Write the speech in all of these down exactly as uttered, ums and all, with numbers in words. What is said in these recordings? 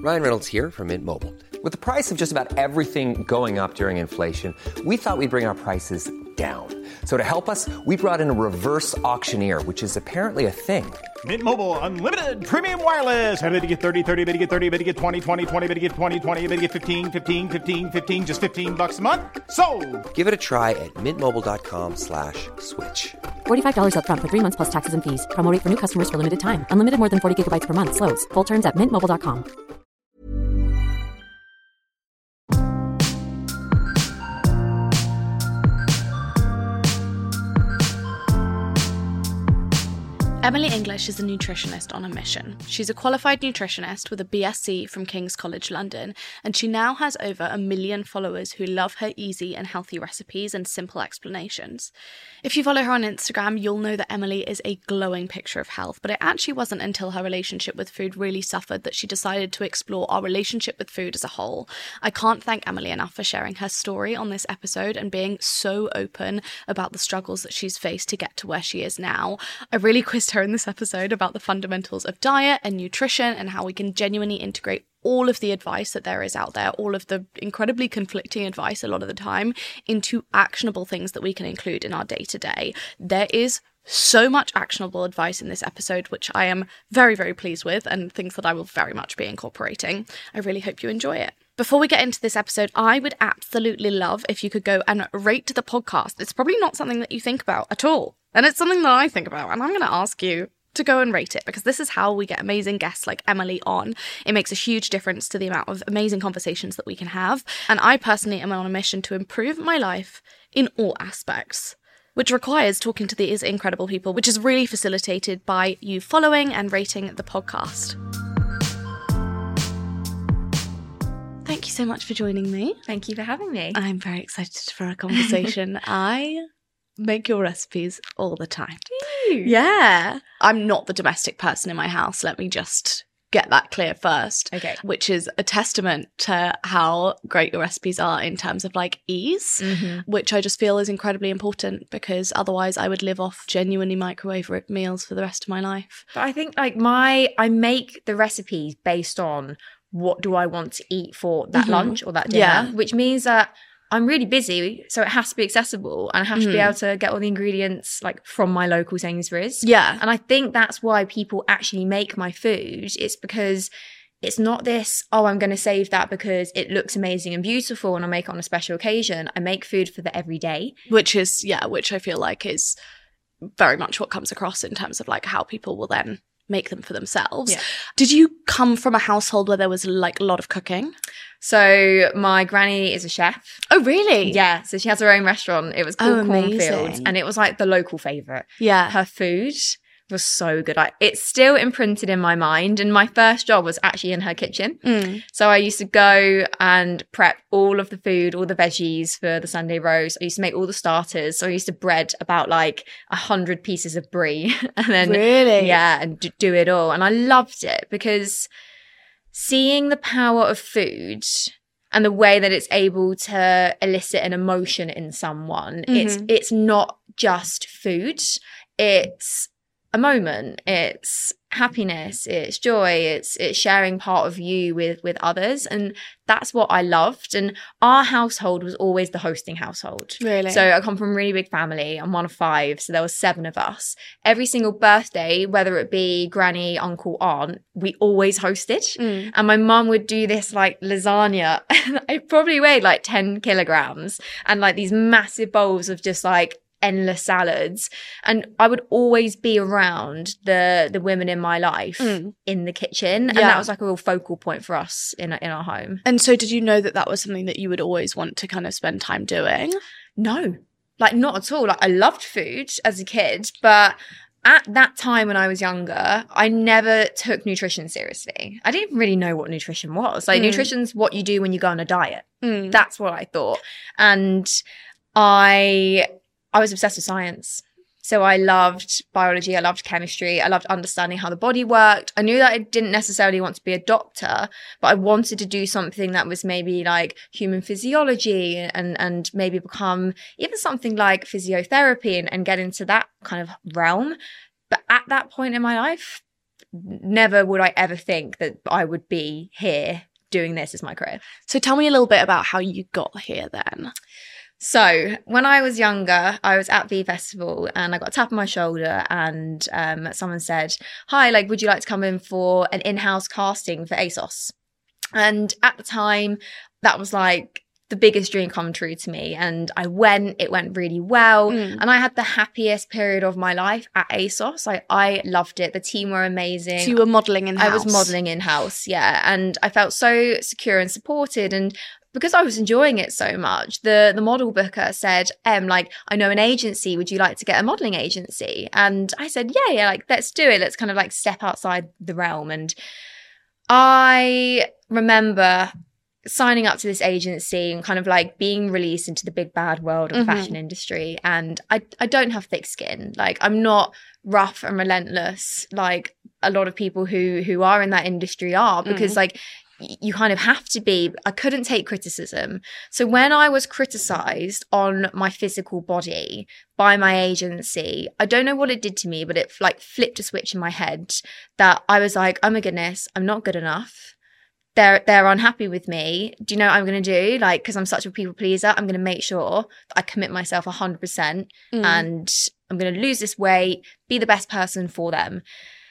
Ryan Reynolds here from Mint Mobile. With the price of just about everything going up during inflation, we thought we'd bring our prices down. So to help us, we brought in a reverse auctioneer, which is apparently a thing. Mint Mobile Unlimited Premium Wireless. How to get thirty, thirty, how to get thirty, how to get twenty, twenty, twenty, how to get twenty, twenty, how to get fifteen, fifteen, fifteen, fifteen, just fifteen bucks a month? Sold! Give it a try at mintmobile.com slash switch. forty-five dollars up front for three months plus taxes and fees. Promo rate for new customers for limited time. Unlimited more than forty gigabytes per month. Slows full terms at mint mobile dot com. Emily English is a nutritionist on a mission. She's a qualified nutritionist with a B S c from King's College London, and she now has over a million followers who love her easy and healthy recipes and simple explanations. If you follow her on Instagram, you'll know that Emily is a glowing picture of health, but it actually wasn't until her relationship with food really suffered that she decided to explore our relationship with food as a whole. I can't thank Emily enough for sharing her story on this episode and being so open about the struggles that she's faced to get to where she is now. I really quizzed her in this episode about the fundamentals of diet and nutrition and how we can genuinely integrate all of the advice that there is out there, all of the incredibly conflicting advice a lot of the time, into actionable things that we can include in our day-to-day. There is so much actionable advice in this episode, which I am very, very pleased with, and things that I will very much be incorporating. I really hope you enjoy it. Before we get into this episode, I would absolutely love if you could go and rate the podcast. It's probably not something that you think about at all, and it's something that I think about, and I'm going to ask you to go and rate it, because this is how we get amazing guests like Emily on. It makes a huge difference to the amount of amazing conversations that we can have, and I personally am on a mission to improve my life in all aspects, which requires talking to these incredible people, which is really facilitated by you following and rating the podcast. Thank you so much for joining me. Thank you for having me. I'm very excited for our conversation. I make your recipes all the time. Do you? Yeah. I'm not the domestic person in my house. Let me just get that clear first. Okay. Which is a testament to how great your recipes are in terms of like ease, Mm-hmm. which I just feel is incredibly important, because otherwise I would live off genuinely microwave meals for the rest of my life. But I think like my, I make the recipes based on what do I want to eat for that Mhm. lunch or that dinner, Yeah. which means that I'm really busy, so it has to be accessible, and I have to be Mhm. able to get all the ingredients like from my local Sainsbury's. Yeah. And I think that's why people actually make my food. It's because it's not this, oh, I'm going to save that because it looks amazing and beautiful and I'll make it on a special occasion. I make food for the everyday. Which is, yeah, which I feel like is very much what comes across in terms of like how people will then make them for themselves. Yeah. Did you come from a household where there was like a lot of cooking? So my granny is a chef. Oh, really? Yeah, so she has her own restaurant. It was called Oh, Cornfields, amazing. and it was like the local favourite. Yeah. Her food was so good. Like, it's still imprinted in my mind, and my first job was actually in her kitchen. Mm. So I used to go and prep all of the food, all the veggies for the Sunday roast. I used to make all the starters. So I used to bread about like a hundred pieces of brie, and then Really? yeah, and d- do it all. And I loved it because seeing the power of food and the way that it's able to elicit an emotion in someone, it's Mhm. it's not just food. It's a moment, it's happiness, it's joy, it's it's sharing part of you with with others, and that's what I loved. And our household was always the hosting household. Really? So I come from a really big family. I'm one of five, so there were seven of us. Every single birthday, whether it be granny, uncle, aunt, we always hosted. Mm. And my mum would do this like lasagna. It probably weighed like ten kilograms, and like these massive bowls of just like endless salads. And I would always be around the the women in my life Mm. in the kitchen, and Yeah. that was like a real focal point for us in in our home. And so did you know that that was something that you would always want to kind of spend time doing? No, like not at all. Like I loved food as a kid, but at that time when I was younger, I never took nutrition seriously. I didn't really know what nutrition was. Like Mm. nutrition's what you do when you go on a diet. Mm. That's what I thought. And I I was obsessed with science. So I loved biology, I loved chemistry, I loved understanding how the body worked. I knew that I didn't necessarily want to be a doctor, but I wanted to do something that was maybe like human physiology and and maybe become even something like physiotherapy and, and get into that kind of realm. But at that point in my life, never would I ever think that I would be here doing this as my career. So tell me a little bit about how you got here then. So when I was younger, I was at V Festival and I got a tap on my shoulder and um, someone said, hi, like, would you like to come in for an in-house casting for ASOS? And at the time, that was like the biggest dream come true to me. And I went, it went really well. Mm. And I had the happiest period of my life at ASOS. I, I loved it. The team were amazing. So you were modelling in-house? I was modelling in-house, yeah. And I felt so secure and supported. And because I was enjoying it so much, the, the model booker said, em, like, I know an agency. Would you like to get a modelling agency? And I said, yeah, yeah, like, let's do it. Let's kind of like step outside the realm. And I remember signing up to this agency and kind of like being released into the big bad world of the mm-hmm. fashion industry. And I, I don't have thick skin. Like, I'm not rough and relentless like a lot of people who who are in that industry are, because mm. like y- you kind of have to be. I couldn't take criticism. So when I was criticized on my physical body by my agency, I don't know what it did to me, but it like flipped a switch in my head that I was like, oh my goodness, I'm not good enough. They're they're unhappy with me. Do you know what I'm going to do? Like, because I'm such a people pleaser, I'm going to make sure that I commit myself one hundred percent mm. and I'm going to lose this weight, be the best person for them.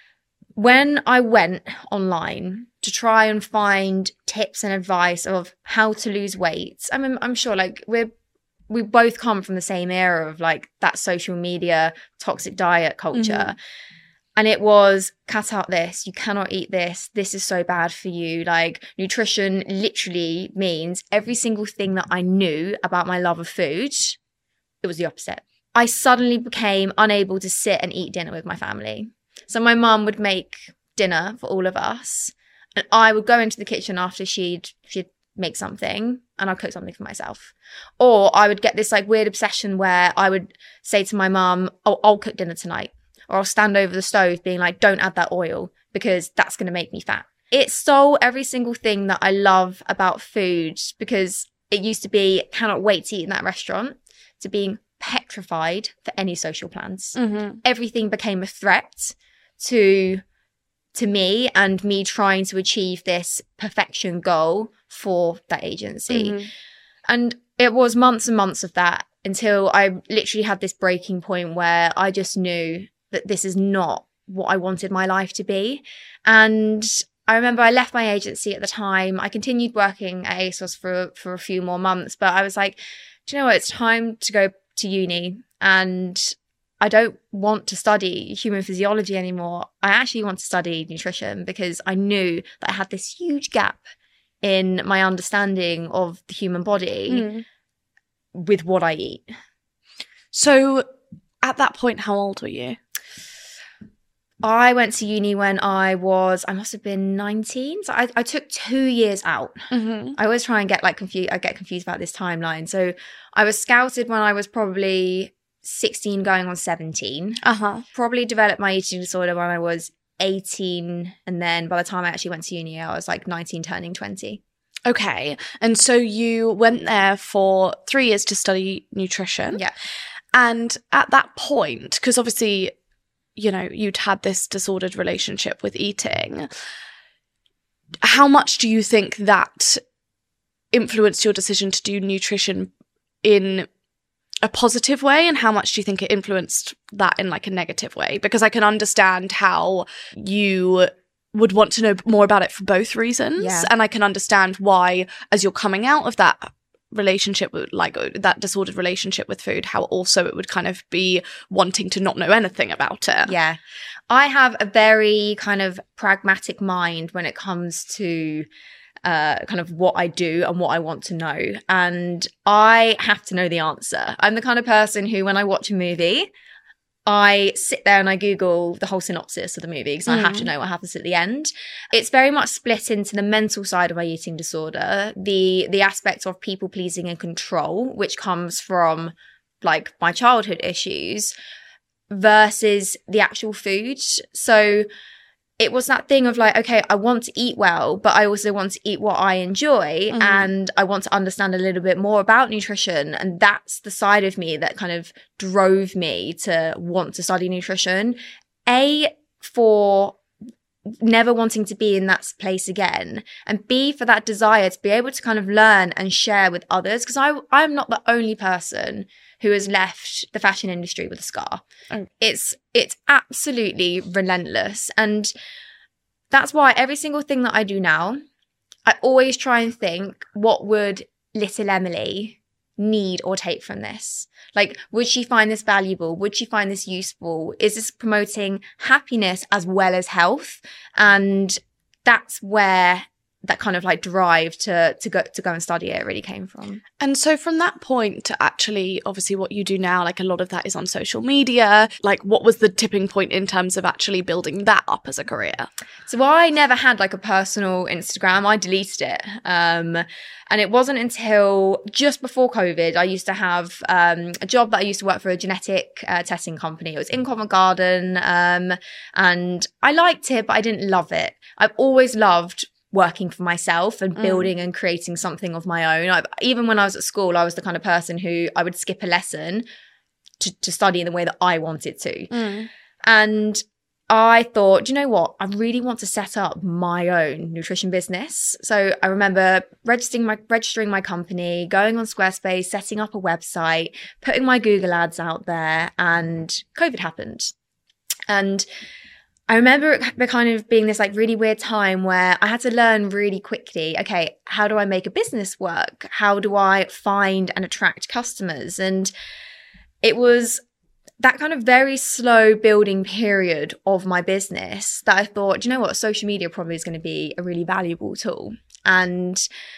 When I went online to try and find tips and advice of how to lose weight, I mean, I'm sure like we're we both come from the same era of like that social media toxic diet culture. Mm-hmm. And it was, cut out this, you cannot eat this, this is so bad for you. Like, nutrition literally means every single thing that I knew about my love of food, it was the opposite. I suddenly became unable to sit and eat dinner with my family. So my mum would make dinner for all of us, and I would go into the kitchen after she'd she'd make something, and I'd cook something for myself. Or I would get this like weird obsession where I would say to my mum, oh, I'll cook dinner tonight. Or I'll stand over the stove being like, don't add that oil because that's going to make me fat. It stole every single thing that I love about food, because it used to be, cannot wait to eat in that restaurant, to being petrified for any social plans. Mm-hmm. Everything became a threat to, to me and me trying to achieve this perfection goal for that agency. Mm-hmm. And it was months and months of that until I literally had this breaking point where I just knew that this is not what I wanted my life to be. And I remember I left my agency at the time. I continued working at ASOS for, for a few more months, but I was like, do you know what? It's time to go to uni, and I don't want to study human physiology anymore. I actually want to study nutrition, because I knew that I had this huge gap in my understanding of the human body mm. with what I eat. So at that point, how old were you? I went to uni when I was, I must have been nineteen. So I, I took two years out. Mm-hmm. I always try and get like confused. I get confused about this timeline. So I was scouted when I was probably sixteen going on seventeen. Uh-huh. Probably developed my eating disorder when I was eighteen. And then by the time I actually went to uni, I was like nineteen turning twenty. Okay. And so you went there for three years to study nutrition. Yeah. And at that point, because obviously, you know, you'd had this disordered relationship with eating, how much do you think that influenced your decision to do nutrition in a positive way, and how much do you think it influenced that in like a negative way? Because I can understand how you would want to know more about it for both reasons. Yeah. And I can understand why, as you're coming out of that relationship with like that disordered relationship with food, how also it would kind of be wanting to not know anything about it. Yeah. I have a very kind of pragmatic mind when it comes to uh, kind of what I do and what I want to know. And I have to know the answer. I'm the kind of person who, when I watch a movie, I sit there and I Google the whole synopsis of the movie, because mm. I have to know what happens at the end. It's very much split into the mental side of my eating disorder, the the aspect of people pleasing and control, which comes from like my childhood issues, versus the actual food. So it was that thing of like, okay, I want to eat well, but I also want to eat what I enjoy, mm-hmm. and I want to understand a little bit more about nutrition. And that's the side of me that kind of drove me to want to study nutrition. A, for never wanting to be in that place again, and B, for that desire to be able to kind of learn and share with others, because I I'm not the only person who has left the fashion industry with a scar. Oh. It's it's absolutely relentless, and that's why every single thing that I do now, I always try and think, what would little Emily need or take from this? Like, would she find this valuable? Would she find this useful? Is this promoting happiness as well as health? And that's where that kind of like drive to to go to go and study it really came from. And so from that point to actually obviously what you do now, like a lot of that is on social media. Like, what was the tipping point in terms of actually building that up as a career? So I never had like a personal Instagram. I deleted it. Um, and it wasn't until just before COVID, I used to have um, a job that I used to work for a genetic uh, testing company. It was in Covent Garden. Um, and I liked it, but I didn't love it. I've always loved working for myself and building mm. and creating something of my own. I, even when I was at school, I was the kind of person who I would skip a lesson to, to study in the way that I wanted to. Mm. And I thought, do you know what? I really want to set up my own nutrition business. So I remember registering my registering my company, going on Squarespace, setting up a website, putting my Google ads out there, and COVID happened. And I remember it kind of being this like really weird time where I had to learn really quickly, okay, how do I make a business work? How do I find and attract customers? And it was that kind of very slow building period of my business that I thought, do you know what? Social media probably is going to be a really valuable tool. And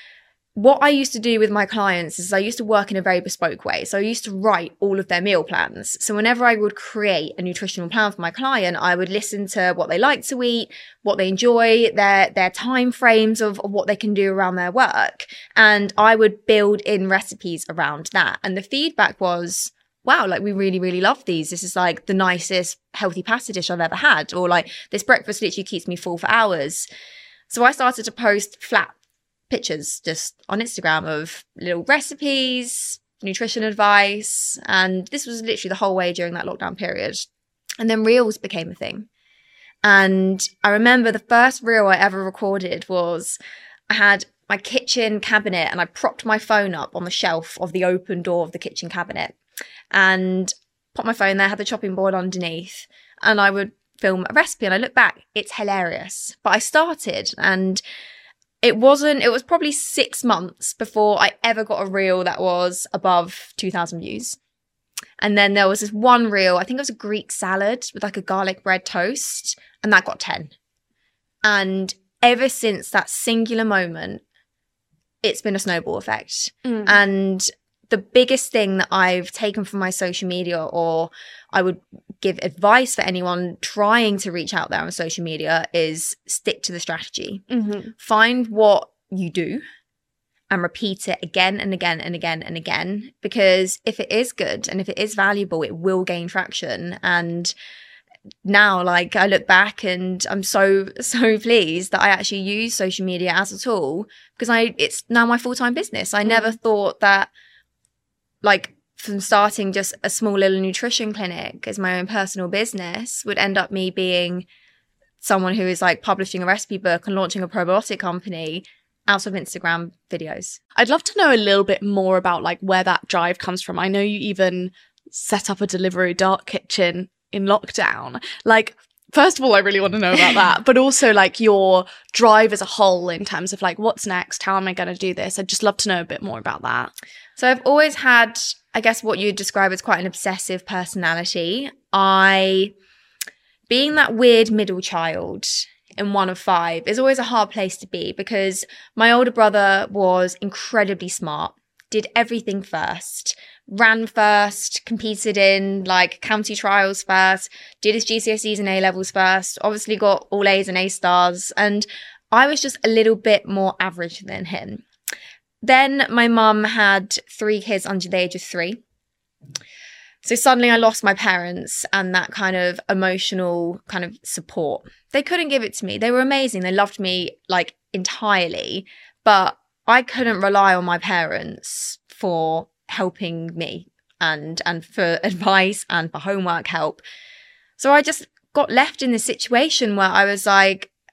what I used to do with my clients is I used to work in a very bespoke way. So I used to write all of their meal plans. So whenever I would create a nutritional plan for my client, I would listen to what they like to eat, what they enjoy, their, their time frames of, of what they can do around their work. And I would build in recipes around that. And the feedback was, wow, like we really, really love these. This is like the nicest healthy pasta dish I've ever had. Or like this breakfast literally keeps me full for hours. So I started to post flat pictures just on Instagram of little recipes, nutrition advice. And this was literally the whole way during that lockdown period. And then reels became a thing. And I remember the first reel I ever recorded was I had my kitchen cabinet and I propped my phone up on the shelf of the open door of the kitchen cabinet and put my phone there, had the chopping board underneath, and I would film a recipe. And I look back, it's hilarious. But I started, and It wasn't, it was probably six months before I ever got a reel that was above two thousand views. And then there was this one reel, I think it was a Greek salad with like a garlic bread toast, and that got ten. And ever since that singular moment, it's been a snowball effect. Mm. And the biggest thing that I've taken from my social media, or I would give advice for anyone trying to reach out there on social media, is stick to the strategy. Mm-hmm. Find what you do and repeat it again and again and again and again. Because if it is good and if it is valuable, it will gain traction. And now, like, I look back and I'm so, so pleased that I actually use social media as a tool, because I it's now my full-time business. I mm-hmm. never thought that, like, from starting just a small little nutrition clinic as my own personal business would end up me being someone who is like publishing a recipe book and launching a probiotic company out of Instagram videos. I'd love to know a little bit more about like where that drive comes from. I know you even set up a Deliveroo dark kitchen in lockdown. Like, first of all, I really want to know about that, but also like your drive as a whole in terms of like, what's next? How am I going to do this? I'd just love to know a bit more about that. So I've always had, I guess, what you'd describe as quite an obsessive personality. I, being that weird middle child in one of five, is always a hard place to be, because my older brother was incredibly smart, did everything first, ran first, competed in like county trials first, did his G C S Es and A levels first, obviously got all A's and A stars. And I was just a little bit more average than him. Then my mum had three kids under the age of three. So suddenly I lost my parents and that kind of emotional kind of support. They couldn't give it to me. They were amazing. They loved me like entirely, but I couldn't rely on my parents for helping me and, and for advice and for homework help. So I just got left in this situation where I was like,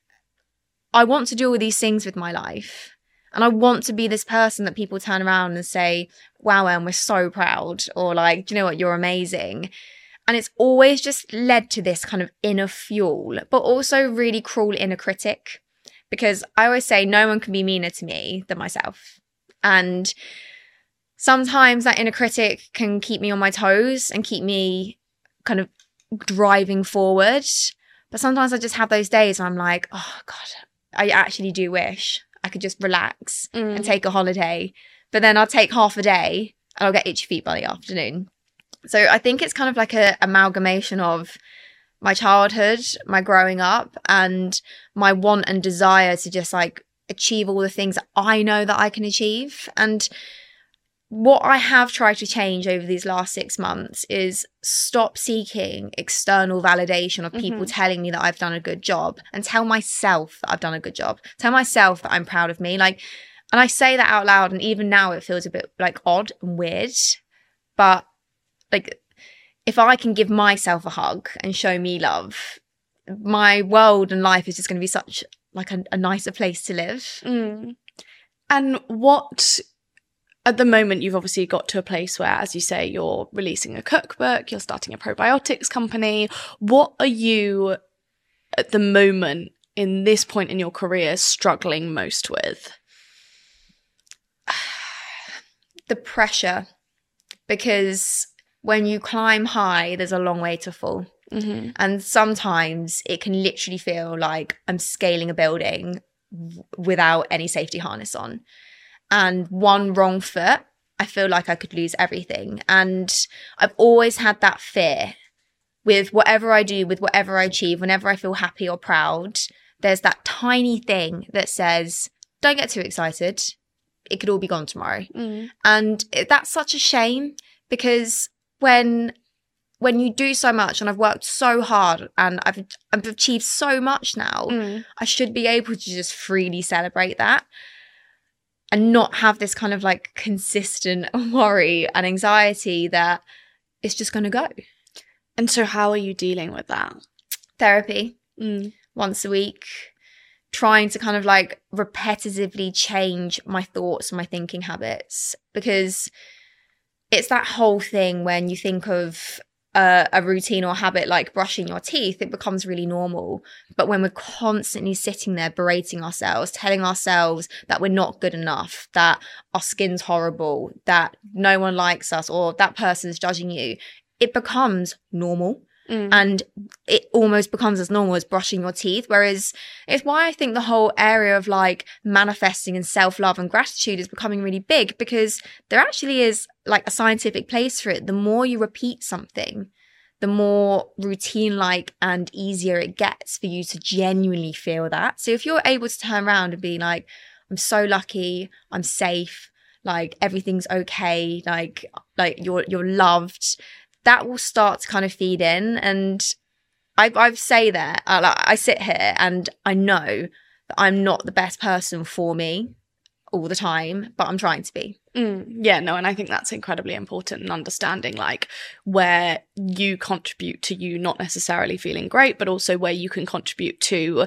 I want to do all these things with my life. And I want to be this person that people turn around and say, wow, Em, we're so proud. Or like, do you know what? You're amazing. And it's always just led to this kind of inner fuel, but also really cruel inner critic. Because I always say no one can be meaner to me than myself. And sometimes that inner critic can keep me on my toes and keep me kind of driving forward. But sometimes I just have those days where I'm like, oh God, I actually do wish I could just relax mm. and take a holiday. But then I'll take half a day and I'll get itchy feet by the afternoon. So I think it's kind of like an amalgamation of my childhood, my growing up, and my want and desire to just like achieve all the things that I know that I can achieve. And what I have tried to change over these last six months is stop seeking external validation of people mm-hmm. telling me that I've done a good job, and tell myself that I've done a good job. Tell myself that I'm proud of me. Like, and I say that out loud, and even now it feels a bit like odd and weird. But like, if I can give myself a hug and show me love, my world and life is just going to be such like a, a nicer place to live. Mm. And what, at the moment, you've obviously got to a place where, as you say, you're releasing a cookbook, you're starting a probiotics company. What are you, at the moment, in this point in your career, struggling most with? The pressure. Because when you climb high, there's a long way to fall. Mm-hmm. And sometimes it can literally feel like I'm scaling a building w- without any safety harness on. And one wrong foot, I feel like I could lose everything. And I've always had that fear with whatever I do, with whatever I achieve, whenever I feel happy or proud, there's that tiny thing that says, don't get too excited. It could all be gone tomorrow. Mm. And it, that's such a shame, because when when you do so much, and I've worked so hard and I've I've achieved so much now, mm. I should be able to just freely celebrate that and not have this kind of like consistent worry and anxiety that it's just going to go. And so how are you dealing with that? Therapy, mm. once a week, trying to kind of like repetitively change my thoughts and my thinking habits, because it's that whole thing when you think of uh, a routine or habit like brushing your teeth, it becomes really normal. But when we're constantly sitting there berating ourselves, telling ourselves that we're not good enough, that our skin's horrible, that no one likes us, or that person's judging you, it becomes normal. Mm. And it almost becomes as normal as brushing your teeth. Whereas it's why I think the whole area of like manifesting and self-love and gratitude is becoming really big, because there actually is like a scientific place for it. The more you repeat something, the more routine-like and easier it gets for you to genuinely feel that. So if you're able to turn around and be like, I'm so lucky, I'm safe, like everything's okay, like like you're you're loved, that will start to kind of feed in. And I, I say that, I, like, I sit here and I know that I'm not the best person for me all the time, but I'm trying to be. Mm, yeah, no, and I think that's incredibly important, and understanding like where you contribute to you not necessarily feeling great, but also where you can contribute to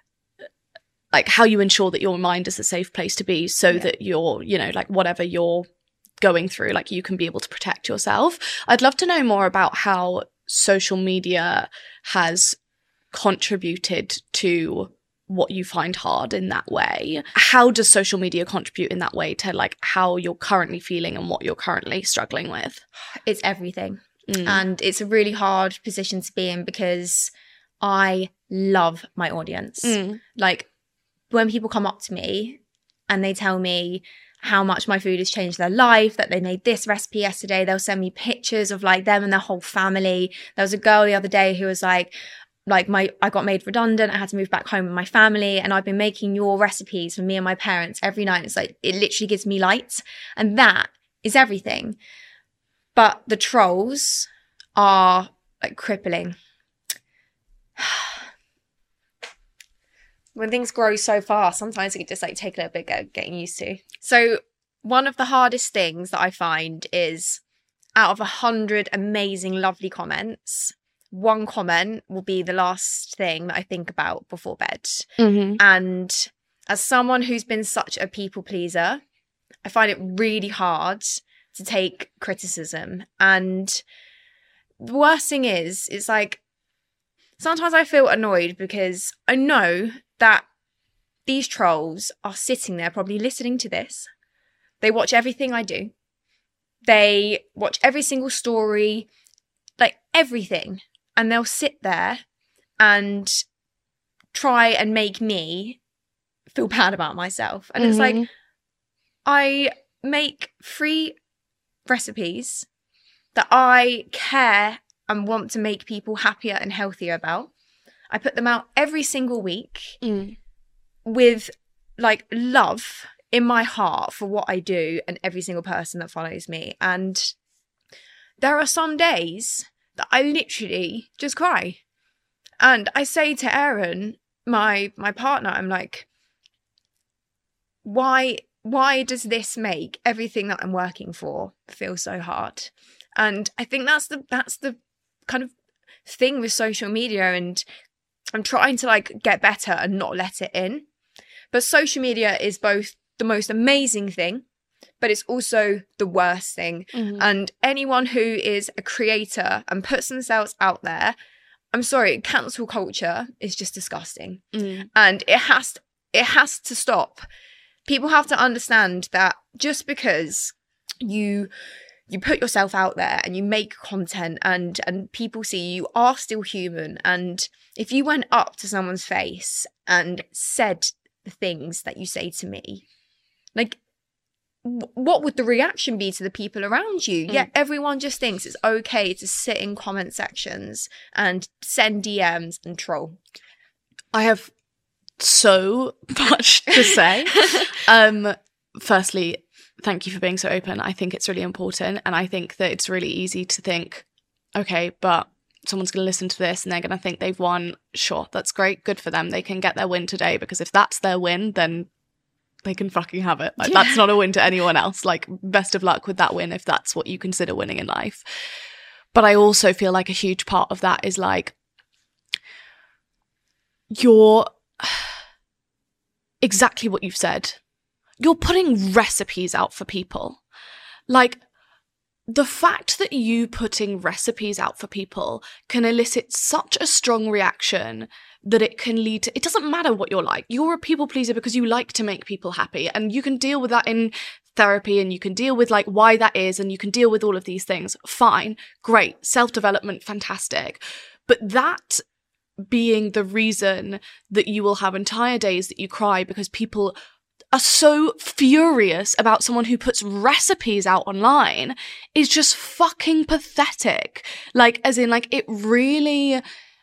like how you ensure that your mind is a safe place to be, so yeah. that you're, you know, like whatever you're going through, like you can be able to protect yourself. I'd love to know more about how social media has contributed to what you find hard in that way. How does social media contribute in that way to like how you're currently feeling and what you're currently struggling with? It's everything. Mm. And it's a really hard position to be in, because I love my audience. Mm. Like when people come up to me and they tell me how much my food has changed their life, that they made this recipe yesterday, they'll send me pictures of like them and their whole family. There was a girl the other day who was like, like my, I got made redundant. I had to move back home with my family, and I've been making your recipes for me and my parents every night. It's like, it literally gives me light, and that is everything. But the trolls are like crippling. When things grow so fast, sometimes it can just like take a little bit of getting used to. So one of the hardest things that I find is, out of a hundred amazing, lovely comments, one comment will be the last thing that I think about before bed. Mm-hmm. And as someone who's been such a people pleaser, I find it really hard to take criticism. And the worst thing is, it's like, sometimes I feel annoyed because I know that these trolls are sitting there probably listening to this. They watch everything I do. They watch every single story, like everything. And they'll sit there and try and make me feel bad about myself. And mm-hmm. it's like, I make free recipes that I care and want to make people happier and healthier about. I put them out every single week mm. with like love in my heart for what I do and every single person that follows me. And there are some days that I literally just cry. And I say to Aaron, my my partner, I'm like, why why does this make everything that I'm working for feel so hard? And I think that's the that's the kind of thing with social media, and I'm trying to like get better and not let it in. But social media is both the most amazing thing, but it's also the worst thing. Mm-hmm. And anyone who is a creator and puts themselves out there, I'm sorry, cancel culture is just disgusting. Mm. And it has to, it has to stop. People have to understand that just because you you put yourself out there and you make content and and people see you are still human. And if you went up to someone's face and said the things that you say to me, like, what would the reaction be to the people around you? Mm. Yet everyone just thinks it's okay to sit in comment sections and send D Ms and troll. I have so much to say. um, firstly, thank you for being so open. I think it's really important. And I think that it's really easy to think, okay, but someone's going to listen to this and they're going to think they've won. Sure, that's great. Good for them. They can get their win today, because if that's their win, then they can fucking have it. Like, yeah. That's not a win to anyone else. Like, best of luck with that win if that's what you consider winning in life. But I also feel like a huge part of that is like, you're exactly what you've said. You're putting recipes out for people. Like, the fact that you putting recipes out for people can elicit such a strong reaction that it can lead to, it doesn't matter what you're like. You're a people pleaser because you like to make people happy, and you can deal with that in therapy, and you can deal with like why that is, and you can deal with all of these things. Fine, great, self-development, fantastic. But that being the reason that you will have entire days that you cry because people are so furious about someone who puts recipes out online is just fucking pathetic. Like, as in, like, it really,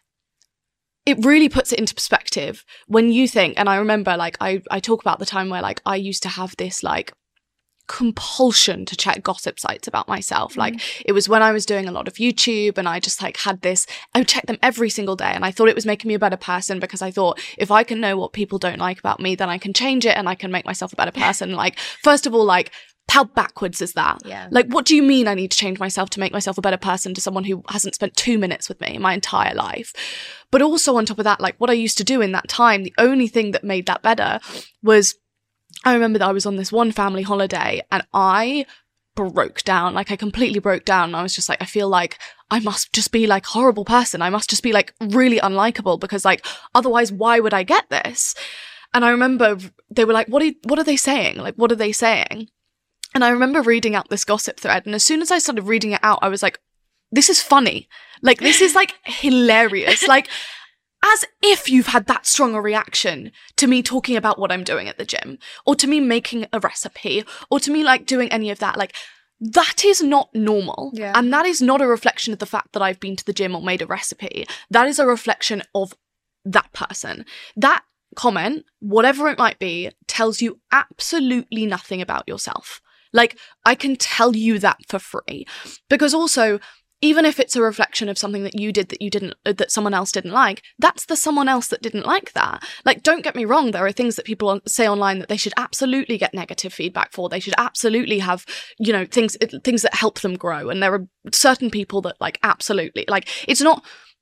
it really puts it into perspective when you think, and I remember, like, I, I talk about the time where, like, I used to have this, like, compulsion to check gossip sites about myself. Like, mm. it was when I was doing a lot of YouTube, and I just like had this, I would check them every single day, and I thought it was making me a better person, because I thought if I can know what people don't like about me, then I can change it and I can make myself a better person. Like, first of all, like, how backwards is that? Yeah. Like, what do you mean I need to change myself to make myself a better person to someone who hasn't spent two minutes with me my entire life? But also on top of that, like, what I used to do in that time, the only thing that made that better was, I remember that I was on this one family holiday and I broke down. Like, I completely broke down. And I was just like, I feel like I must just be like a horrible person. I must just be like really unlikable, because like, otherwise why would I get this? And I remember they were like, what are, what are they saying? Like, what are they saying? And I remember reading out this gossip thread. And as soon as I started reading it out, I was like, this is funny. Like, this is like hilarious. Like, as if you've had that strong a reaction to me talking about what I'm doing at the gym, or to me making a recipe, or to me like doing any of that. Like, that is not normal. Yeah. And that is not a reflection of the fact that I've been to the gym or made a recipe. That is a reflection of that person. That comment, whatever it might be, tells you absolutely nothing about yourself. Like, I can tell you that for free. Because also, even if it's a reflection of something that you did that you didn't, that someone else didn't like, that's the someone else that didn't like that. Like, don't get me wrong, there are things that people say online that they should absolutely get negative feedback for. They should absolutely have, you know, things, things that help them grow. And there are certain people that like, absolutely, like, it's not,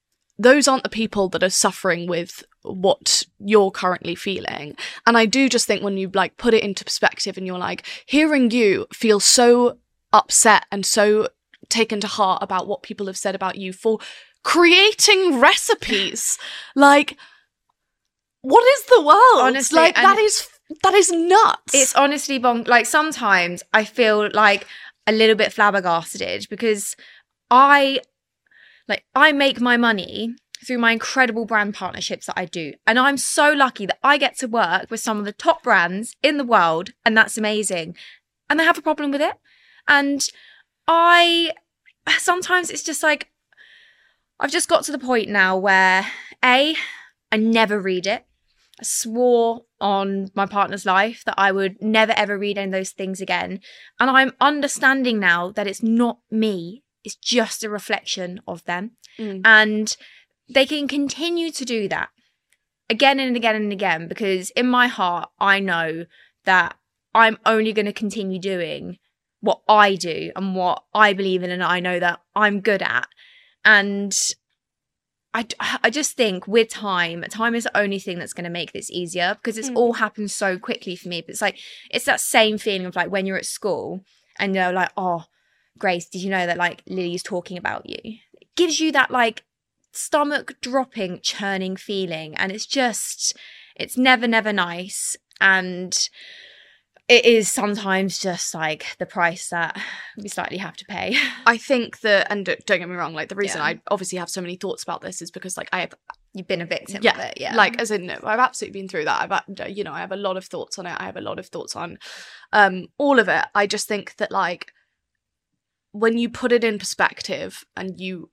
those aren't the people that are suffering with what you're currently feeling. And I do just think when you like put it into perspective and you're like, hearing you feel so upset and so taken to heart about what people have said about you for creating recipes, like, what is the world? Honestly, like that is that is nuts. It's honestly bonk. Like, sometimes I feel like a little bit flabbergasted because I like I make my money through my incredible brand partnerships that I do. And I'm so lucky that I get to work with some of the top brands in the world, and that's amazing. And they have a problem with it. And I sometimes it's just like I've just got to the point now where A, I never read it. I swore on my partner's life that I would never ever read any of those things again. And I'm understanding now that it's not me. It's just a reflection of them. Mm. And they can continue to do that again and again and again, because in my heart, I know that I'm only going to continue doing what I do and what I believe in and I know that I'm good at. And I, I just think with time, time is the only thing that's going to make this easier, because it's mm. all happened so quickly for me. But it's like, it's that same feeling of like when you're at school and you're like, oh, Grace, did you know that like Lily's talking about you? It gives you that like stomach dropping, churning feeling. And it's just, it's never, never nice. And it is sometimes just like the price that we slightly have to pay. I think that, and don't get me wrong, like the reason yeah. I obviously have so many thoughts about this is because like I have, you've been a victim yeah, of it, yeah. Like as in, no, I've absolutely been through that. I've, you know, I have a lot of thoughts on it. I have a lot of thoughts on um, all of it. I just think that like when you put it in perspective and you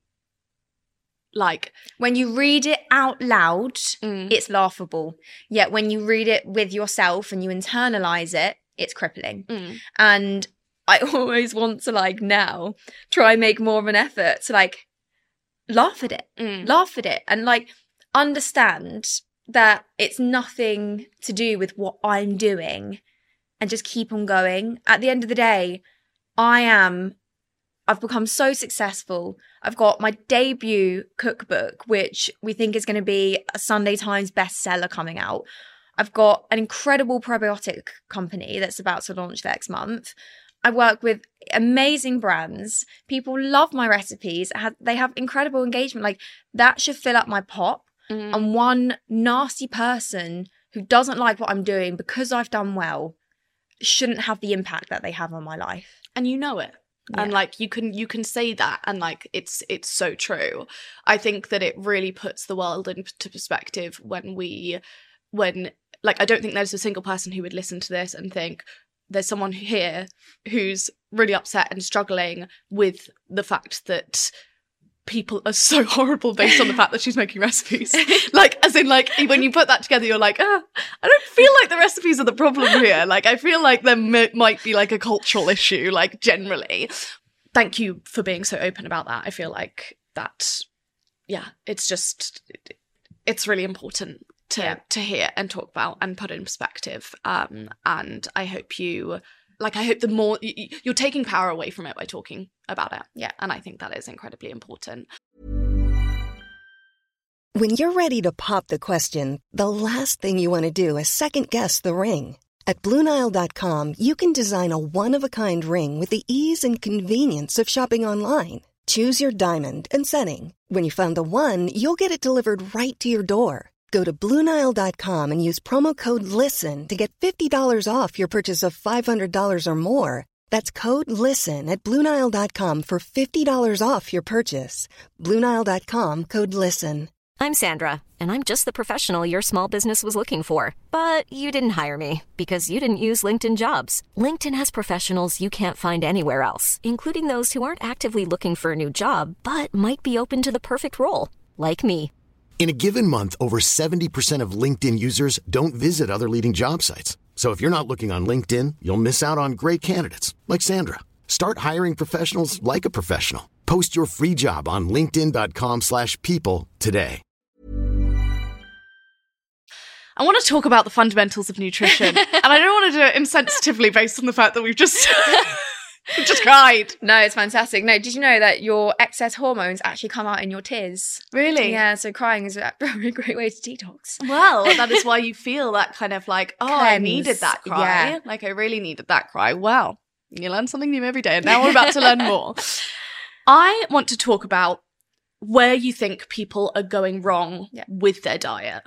like when you read it out loud, mm. it's laughable. Yet when you read it with yourself and you internalize it, it's crippling. Mm. And I always want to like now try and make more of an effort to like laugh at it, mm. laugh at it and like understand that it's nothing to do with what I'm doing and just keep on going. At the end of the day, I am, I've become so successful. I've got my debut cookbook, which we think is going to be a Sunday Times bestseller coming out. I've got an incredible probiotic company that's about to launch next month. I work with amazing brands. People love my recipes. They have incredible engagement. Like, that should fill up my pot. Mm. And one nasty person who doesn't like what I'm doing because I've done well shouldn't have the impact that they have on my life. And you know it. Yeah. And like you can you can say that and like it's it's so true. I think that it really puts the world into perspective when we when like I don't think there's a single person who would listen to this and think there's someone here who's really upset and struggling with the fact that people are so horrible based on the fact that she's making recipes. Like, as in, like, when you put that together, you're like, ah, I don't feel like the recipes are the problem here. Like, I feel like there m- might be, like, a cultural issue, like, generally. Thank you for being so open about that. I feel like that, yeah, it's just, it's really important to, yeah. to hear and talk about and put in perspective. Um, and I hope you... Like, I hope the more... You're taking power away from it by talking about it. Yeah. And I think that is incredibly important. When you're ready to pop the question, the last thing you want to do is second-guess the ring. At Blue Nile dot com, you can design a one-of-a-kind ring with the ease and convenience of shopping online. Choose your diamond and setting. When you find the one, you'll get it delivered right to your door. Go to Blue Nile dot com and use promo code LISTEN to get fifty dollars off your purchase of five hundred dollars or more. That's code LISTEN at Blue Nile dot com for fifty dollars off your purchase. Blue Nile dot com, code LISTEN. I'm Sandra, and I'm just the professional your small business was looking for. But you didn't hire me because you didn't use LinkedIn Jobs. LinkedIn has professionals you can't find anywhere else, including those who aren't actively looking for a new job, but might be open to the perfect role, like me. In a given month, over seventy percent of LinkedIn users don't visit other leading job sites. So if you're not looking on LinkedIn, you'll miss out on great candidates like Sandra. Start hiring professionals like a professional. Post your free job on linkedin dot com slash people today. I want to talk about the fundamentals of nutrition. And I don't want to do it insensitively based on the fact that we've just Just cried. No, it's fantastic. No, did you know that your excess hormones actually come out in your tears? Really? Yeah, so crying is a very great way to detox. Well, that is why you feel that kind of like, oh, I Cleanse. needed that cry. Yeah. Like, I really needed that cry. Well, you learn something new every day, and now we're about to learn more. I want to talk about where you think people are going wrong Yeah. with their diet.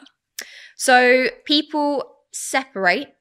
So people separate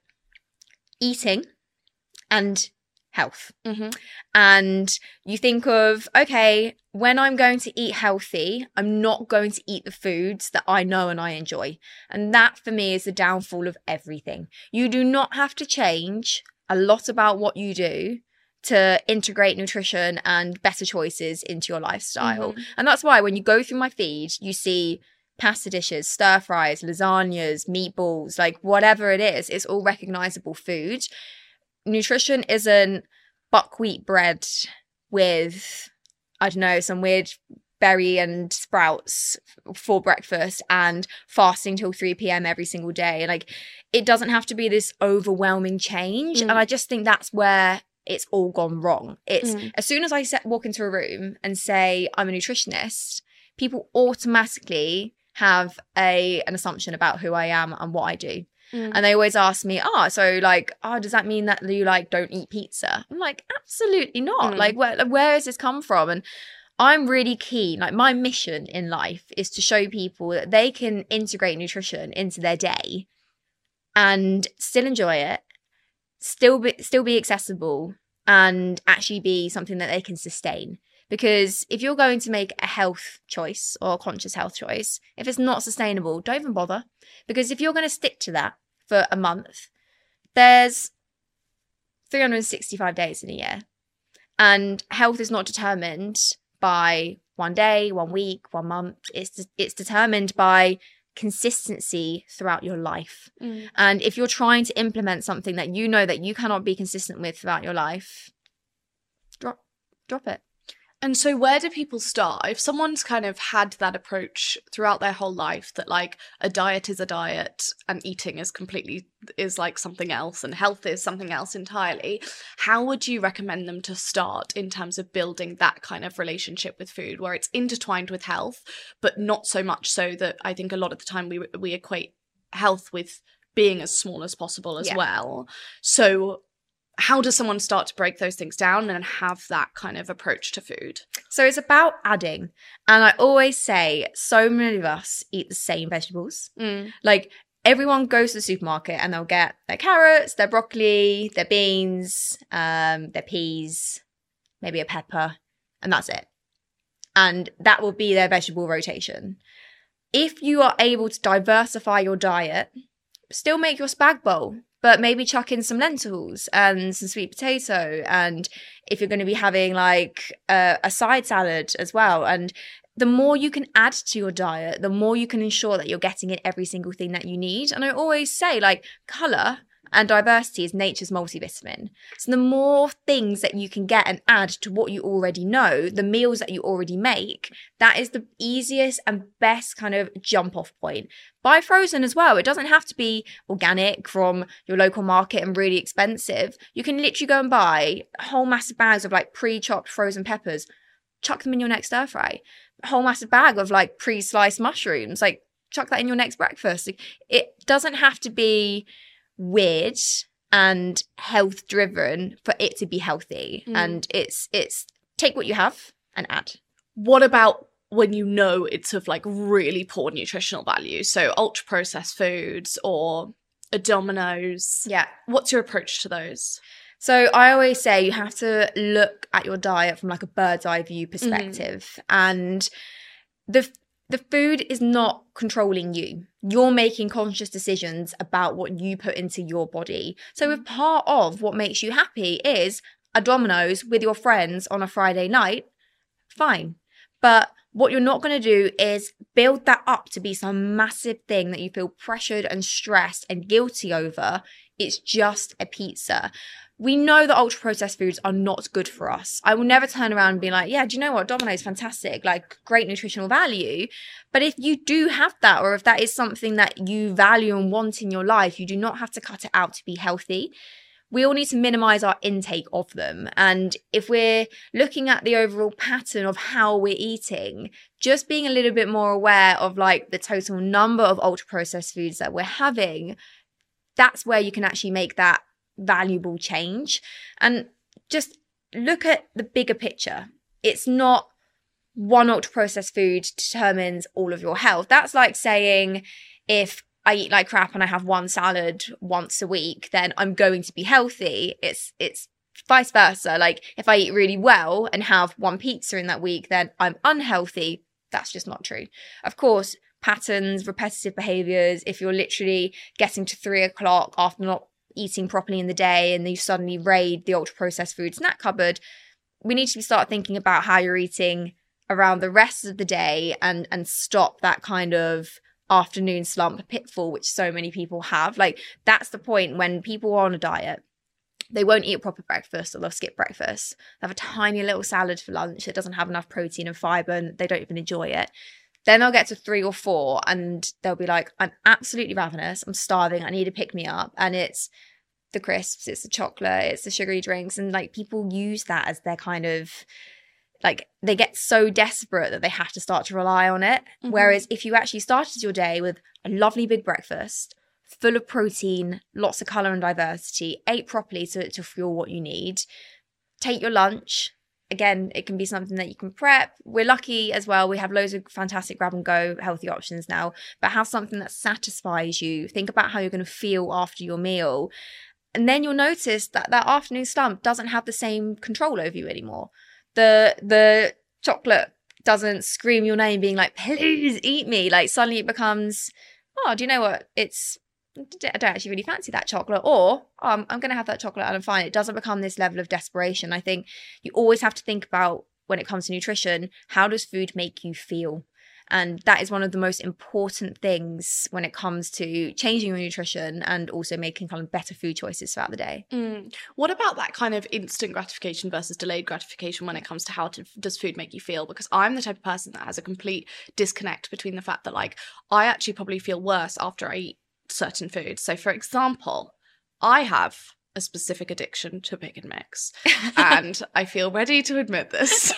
eating and health. Mm-hmm. And you think of, okay, when I'm going to eat healthy, I'm not going to eat the foods that I know and I enjoy. And that for me is the downfall of everything. You do not have to change a lot about what you do to integrate nutrition and better choices into your lifestyle. Mm-hmm. And that's why when you go through my feed, you see pasta dishes, stir fries, lasagnas, meatballs, like whatever it is, it's all recognizable food. Nutrition isn't buckwheat bread with, I don't know, some weird berry and sprouts for breakfast and fasting till three p.m. every single day. Like, it doesn't have to be this overwhelming change. Mm. And I just think that's where it's all gone wrong. It's Mm. as soon as I set, walk into a room and say I'm a nutritionist, people automatically have a an assumption about who I am and what I do. Mm. And they always ask me, oh, so like, oh, does that mean that you like don't eat pizza? I'm like, absolutely not. Mm. Like, where, where has this come from? And I'm really keen, like my mission in life is to show people that they can integrate nutrition into their day and still enjoy it, still be, still be accessible and actually be something that they can sustain. Because if you're going to make a health choice or a conscious health choice, if it's not sustainable, don't even bother. Because if you're going to stick to that for a month, there's three hundred sixty-five days in a year. And health is not determined by one day, one week, one month. It's it's determined by consistency throughout your life. Mm. And if you're trying to implement something that you know that you cannot be consistent with throughout your life, drop drop it. And so where do people start? If someone's kind of had that approach throughout their whole life that like a diet is a diet and eating is completely is like something else and health is something else entirely, how would you recommend them to start in terms of building that kind of relationship with food where it's intertwined with health, but not so much so that I think a lot of the time we we equate health with being as small as possible as Yeah. well. So how does someone start to break those things down and have that kind of approach to food? So it's about adding. And I always say so many of us eat the same vegetables. Mm. Like everyone goes to the supermarket and they'll get their carrots, their broccoli, their beans, um, their peas, maybe a pepper, and that's it. And that will be their vegetable rotation. If you are able to diversify your diet, still make your spag bowl, but maybe chuck in some lentils and some sweet potato. And if you're going to be having like a, a side salad as well. And the more you can add to your diet, the more you can ensure that you're getting in every single thing that you need. And I always say like colour and diversity is nature's multivitamin. So the more things that you can get and add to what you already know, the meals that you already make, that is the easiest and best kind of jump off point. Buy frozen as well. It doesn't have to be organic from your local market and really expensive. You can literally go and buy whole massive bags of like pre-chopped frozen peppers, chuck them in your next stir fry. A whole massive bag of like pre-sliced mushrooms, like chuck that in your next breakfast. It doesn't have to be weird and health driven for it to be healthy. Mm. And it's it's take what you have and add. What about when you know it's of like really poor nutritional value? So ultra processed foods or a Domino's. Yeah. What's your approach to those? So I always say you have to look at your diet from like a bird's eye view perspective. Mm. And the the food is not controlling you. You're making conscious decisions about what you put into your body. So if part of what makes you happy is a Domino's with your friends on a Friday night, fine. But what you're not going to do is build that up to be some massive thing that you feel pressured and stressed and guilty over. It's just a pizza. We know that ultra processed foods are not good for us. I will never turn around and be like, yeah, do you know what? Domino's is fantastic, like great nutritional value. But if you do have that, or if that is something that you value and want in your life, you do not have to cut it out to be healthy. we all need to minimize our intake of them. And if we're looking at the overall pattern of how we're eating, just being a little bit more aware of like the total number of ultra processed foods that we're having, that's where you can actually make that valuable change. And just look at the bigger picture. It's not one ultra processed food determines all of your health. That's like saying if I eat like crap and I have one salad once a week, then I'm going to be healthy. It's it's vice versa. Like if I eat really well and have one pizza in that week, then I'm unhealthy. That's just not true. Of course, patterns, repetitive behaviors, if you're literally getting to three o'clock after not eating properly in the day and then you suddenly raid the ultra processed food snack cupboard, we need to start thinking about how you're eating around the rest of the day and and stop that kind of afternoon slump pitfall, which so many people have. Like that's the point when people are on a diet, they won't eat a proper breakfast or they'll skip breakfast. They have a tiny little salad for lunch that doesn't have enough protein and fiber and they don't even enjoy it. Then they'll get to three or four and they'll be like, I'm absolutely ravenous, I'm starving, I need to pick me up. And it's the crisps, it's the chocolate, it's the sugary drinks. And like people use that as their kind of like they get so desperate that they have to start to rely on it. Mm-hmm. Whereas if you actually started your day with a lovely big breakfast, full of protein, lots of colour and diversity, ate properly to, to fuel what you need, take your lunch. Again, it can be something that you can prep. We're lucky as well. We have loads of fantastic grab and go healthy options now, but have something that satisfies you. Think about how you're going to feel after your meal. And then you'll notice that that afternoon slump doesn't have the same control over you anymore. The the chocolate doesn't scream your name being like, please eat me. Like suddenly it becomes, oh, do you know what? It's, I don't actually really fancy that chocolate. Or, oh, I'm, I'm going to have that chocolate and I'm fine. It doesn't become this level of desperation. I think you always have to think about when it comes to nutrition, how does food make you feel? And that is one of the most important things when it comes to changing your nutrition and also making kind of better food choices throughout the day. Mm. What about that kind of instant gratification versus delayed gratification when it comes to how to, does food make you feel? Because I'm the type of person that has a complete disconnect between the fact that like I actually probably feel worse after I eat certain foods. So for example, I have a specific addiction to pick and mix and I feel ready to admit this.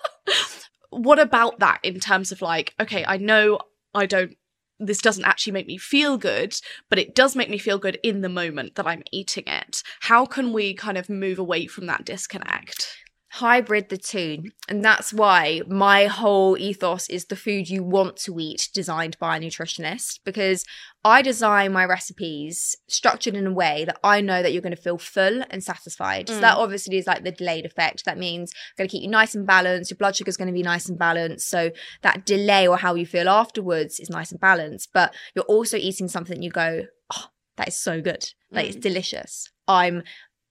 What about that in terms of like, okay, I know I don't, this doesn't actually make me feel good, but it does make me feel good in the moment that I'm eating it. How can we kind of move away from that disconnect? Hybrid the two. And that's why my whole ethos is the food you want to eat, designed by a nutritionist, because I design my recipes structured in a way that I know that you're going to feel full and satisfied. Mm. So that obviously is like the delayed effect. That means I'm going to keep you nice and balanced. Your blood sugar is going to be nice and balanced. So that delay or how you feel afterwards is nice and balanced. But you're also eating something you go, oh, that is so good. Like mm. it's delicious. I'm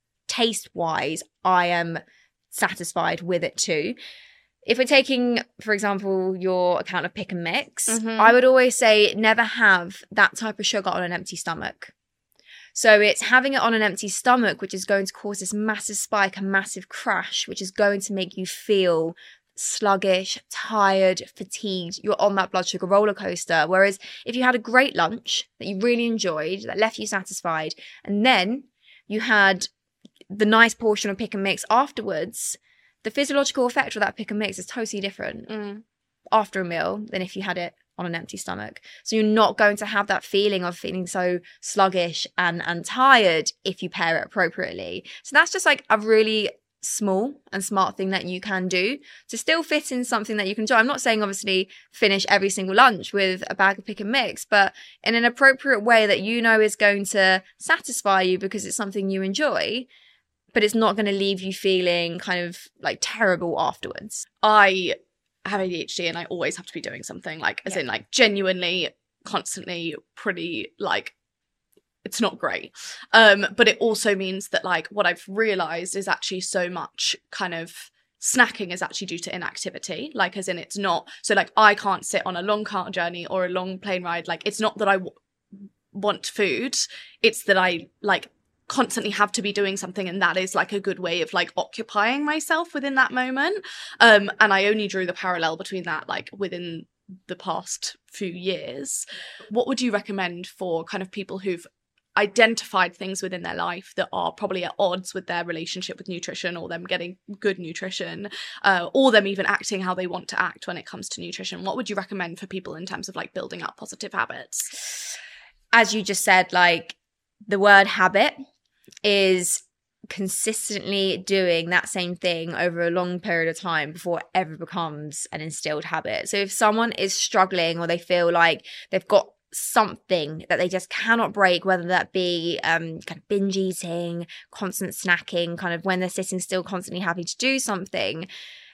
taste-wise, I am satisfied with it too. If we're taking, for example, your account of pick and mix, mm-hmm. I would always say never have that type of sugar on an empty stomach. So it's having it on an empty stomach, which is going to cause this massive spike, a massive crash, which is going to make you feel sluggish, tired, fatigued. You're on that blood sugar roller coaster. Whereas if you had a great lunch that you really enjoyed, that left you satisfied, and then you had the nice portion of pick and mix afterwards, the physiological effect of that pick and mix is totally different mm. after a meal than if you had it on an empty stomach. So you're not going to have that feeling of feeling so sluggish and, and tired if you pair it appropriately. So that's just like a really small and smart thing that you can do to still fit in something that you can enjoy. I'm not saying obviously finish every single lunch with a bag of pick and mix, but in an appropriate way that you know is going to satisfy you because it's something you enjoy, but it's not going to leave you feeling kind of like terrible afterwards. I have A D H D and I always have to be doing something, like as yeah. in like genuinely constantly pretty like it's not great. Um, but it also means that like what I've realized is actually so much kind of snacking is actually due to inactivity, like as in it's not, so like I can't sit on a long car journey or a long plane ride. Like it's not that I w- want food, it's that I like constantly have to be doing something, and that is like a good way of like occupying myself within that moment. Um, and I only drew the parallel between that like within the past few years. What would you recommend for kind of people who've identified things within their life that are probably at odds with their relationship with nutrition, or them getting good nutrition, uh, or them even acting how they want to act when it comes to nutrition, what would you recommend for people in terms of like building up positive habits? As you just said, like the word habit is consistently doing that same thing over a long period of time before it ever becomes an instilled habit. So if someone is struggling, or they feel like they've got something that they just cannot break, whether that be um, kind of binge eating, constant snacking, kind of when they're sitting still, constantly having to do something,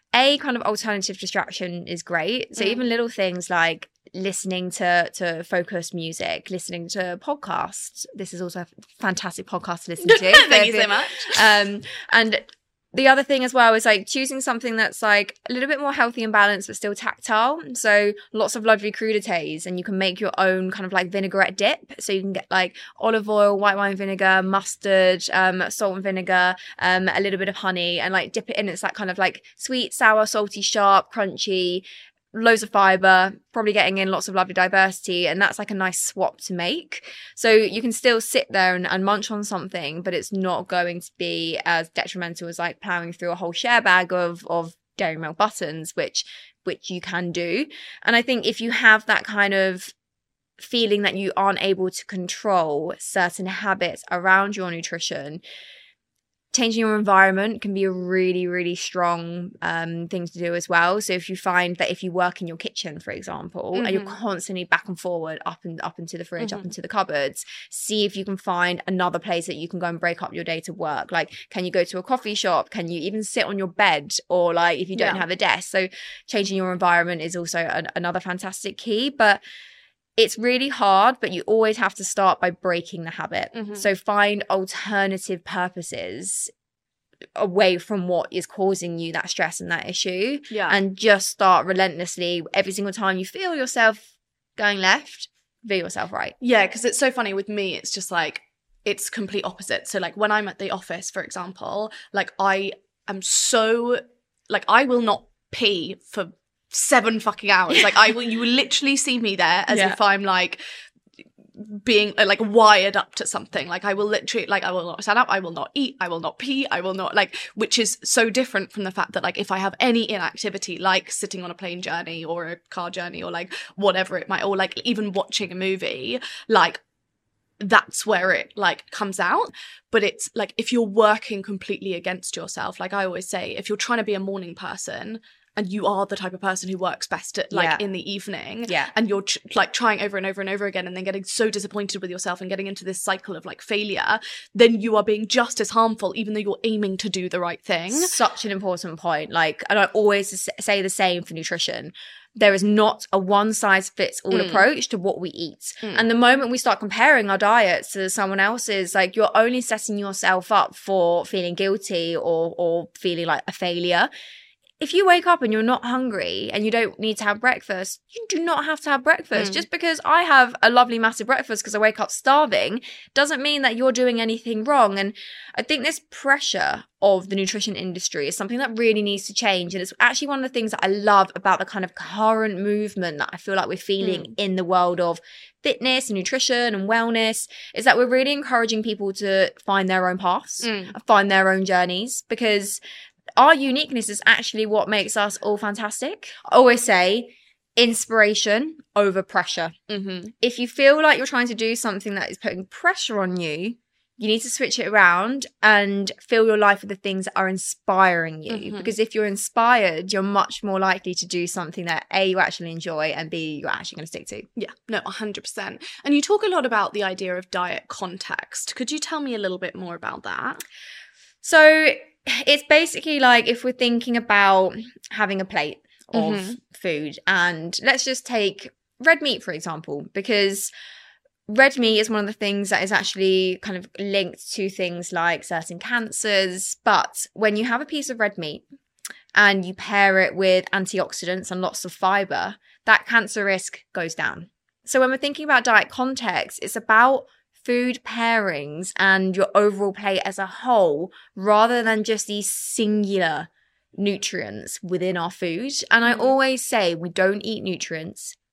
a kind of alternative distraction is great. So mm. even little things like listening to to focused music, listening to podcasts. This is also a fantastic podcast to listen to. Thank you so much. Um, and the other thing as well is like choosing something that's like a little bit more healthy and balanced, but still tactile. So lots of lovely crudités, and you can make your own kind of like vinaigrette dip. So you can get like olive oil, white wine vinegar, mustard, um, salt and vinegar, um, a little bit of honey, and like dip it in. It's that kind of like sweet, sour, salty, sharp, crunchy, loads of fiber, probably getting in lots of lovely diversity, and that's like a nice swap to make. So you can still sit there and, and munch on something, but it's not going to be as detrimental as like plowing through a whole share bag of of Dairy Milk buttons, which which you can do. And I think if you have that kind of feeling that you aren't able to control certain habits around your nutrition, changing your environment can be a really, really strong um, thing to do as well. So if you find that if you work in your kitchen, for example, mm-hmm. and you're constantly back and forward, up and up into the fridge, mm-hmm. up into the cupboards, see if you can find another place that you can go and break up your day to work. Like, can you go to a coffee shop? Can you even sit on your bed? Or like, if you don't yeah. have a desk. So changing your environment is also an, another fantastic key. But it's really hard, but you always have to start by breaking the habit. Mm-hmm. So find alternative purposes away from what is causing you that stress and that issue. Yeah. And just start relentlessly every single time you feel yourself going left, veer yourself right. Yeah, because it's so funny with me, it's just like, it's complete opposite. So like when I'm at the office, for example, like I am so, like I will not pee for seven fucking hours. Like I will, you will literally see me there as yeah. if I'm like being like wired up to something. Like I will literally, like I will not stand up, I will not eat, I will not pee, I will not like, which is so different from the fact that like if I have any inactivity, like sitting on a plane journey or a car journey or like whatever it might, or like even watching a movie, like that's where it like comes out. But it's like if you're working completely against yourself, like I always say, if you're trying to be a morning person and you are the type of person who works best at like yeah. in the evening, yeah. and you're ch- like trying over and over and over again and then getting so disappointed with yourself and getting into this cycle of like failure, then you are being just as harmful even though you're aiming to do the right thing. Such an important point. Like, and I always say the same for nutrition. There is not a one-size-fits-all mm. approach to what we eat. Mm. And the moment we start comparing our diets to someone else's, like you're only setting yourself up for feeling guilty or or feeling like a failure. If you wake up and you're not hungry and you don't need to have breakfast, you do not have to have breakfast. Mm. Just because I have a lovely massive breakfast because I wake up starving doesn't mean that you're doing anything wrong. And I think this pressure of the nutrition industry is something that really needs to change. And it's actually one of the things that I love about the kind of current movement that I feel like we're feeling mm. in the world of fitness and nutrition and wellness, is that we're really encouraging people to find their own paths, mm. find their own journeys, because our uniqueness is actually what makes us all fantastic. I always say inspiration over pressure. Mm-hmm. If you feel like you're trying to do something that is putting pressure on you, you need to switch it around and fill your life with the things that are inspiring you. Mm-hmm. Because if you're inspired, you're much more likely to do something that A, you actually enjoy, and B, you're actually going to stick to. Yeah, no, one hundred percent. And you talk a lot about the idea of diet context. Could you tell me a little bit more about that? So it's basically like if we're thinking about having a plate of mm-hmm. food, and let's just take red meat, for example, because red meat is one of the things that is actually kind of linked to things like certain cancers. But when you have a piece of red meat and you pair it with antioxidants and lots of fiber, that cancer risk goes down. So when we're thinking about diet context, it's about food pairings and your overall plate as a whole, rather than just these singular nutrients within our food. And I always say we don't eat nutrients,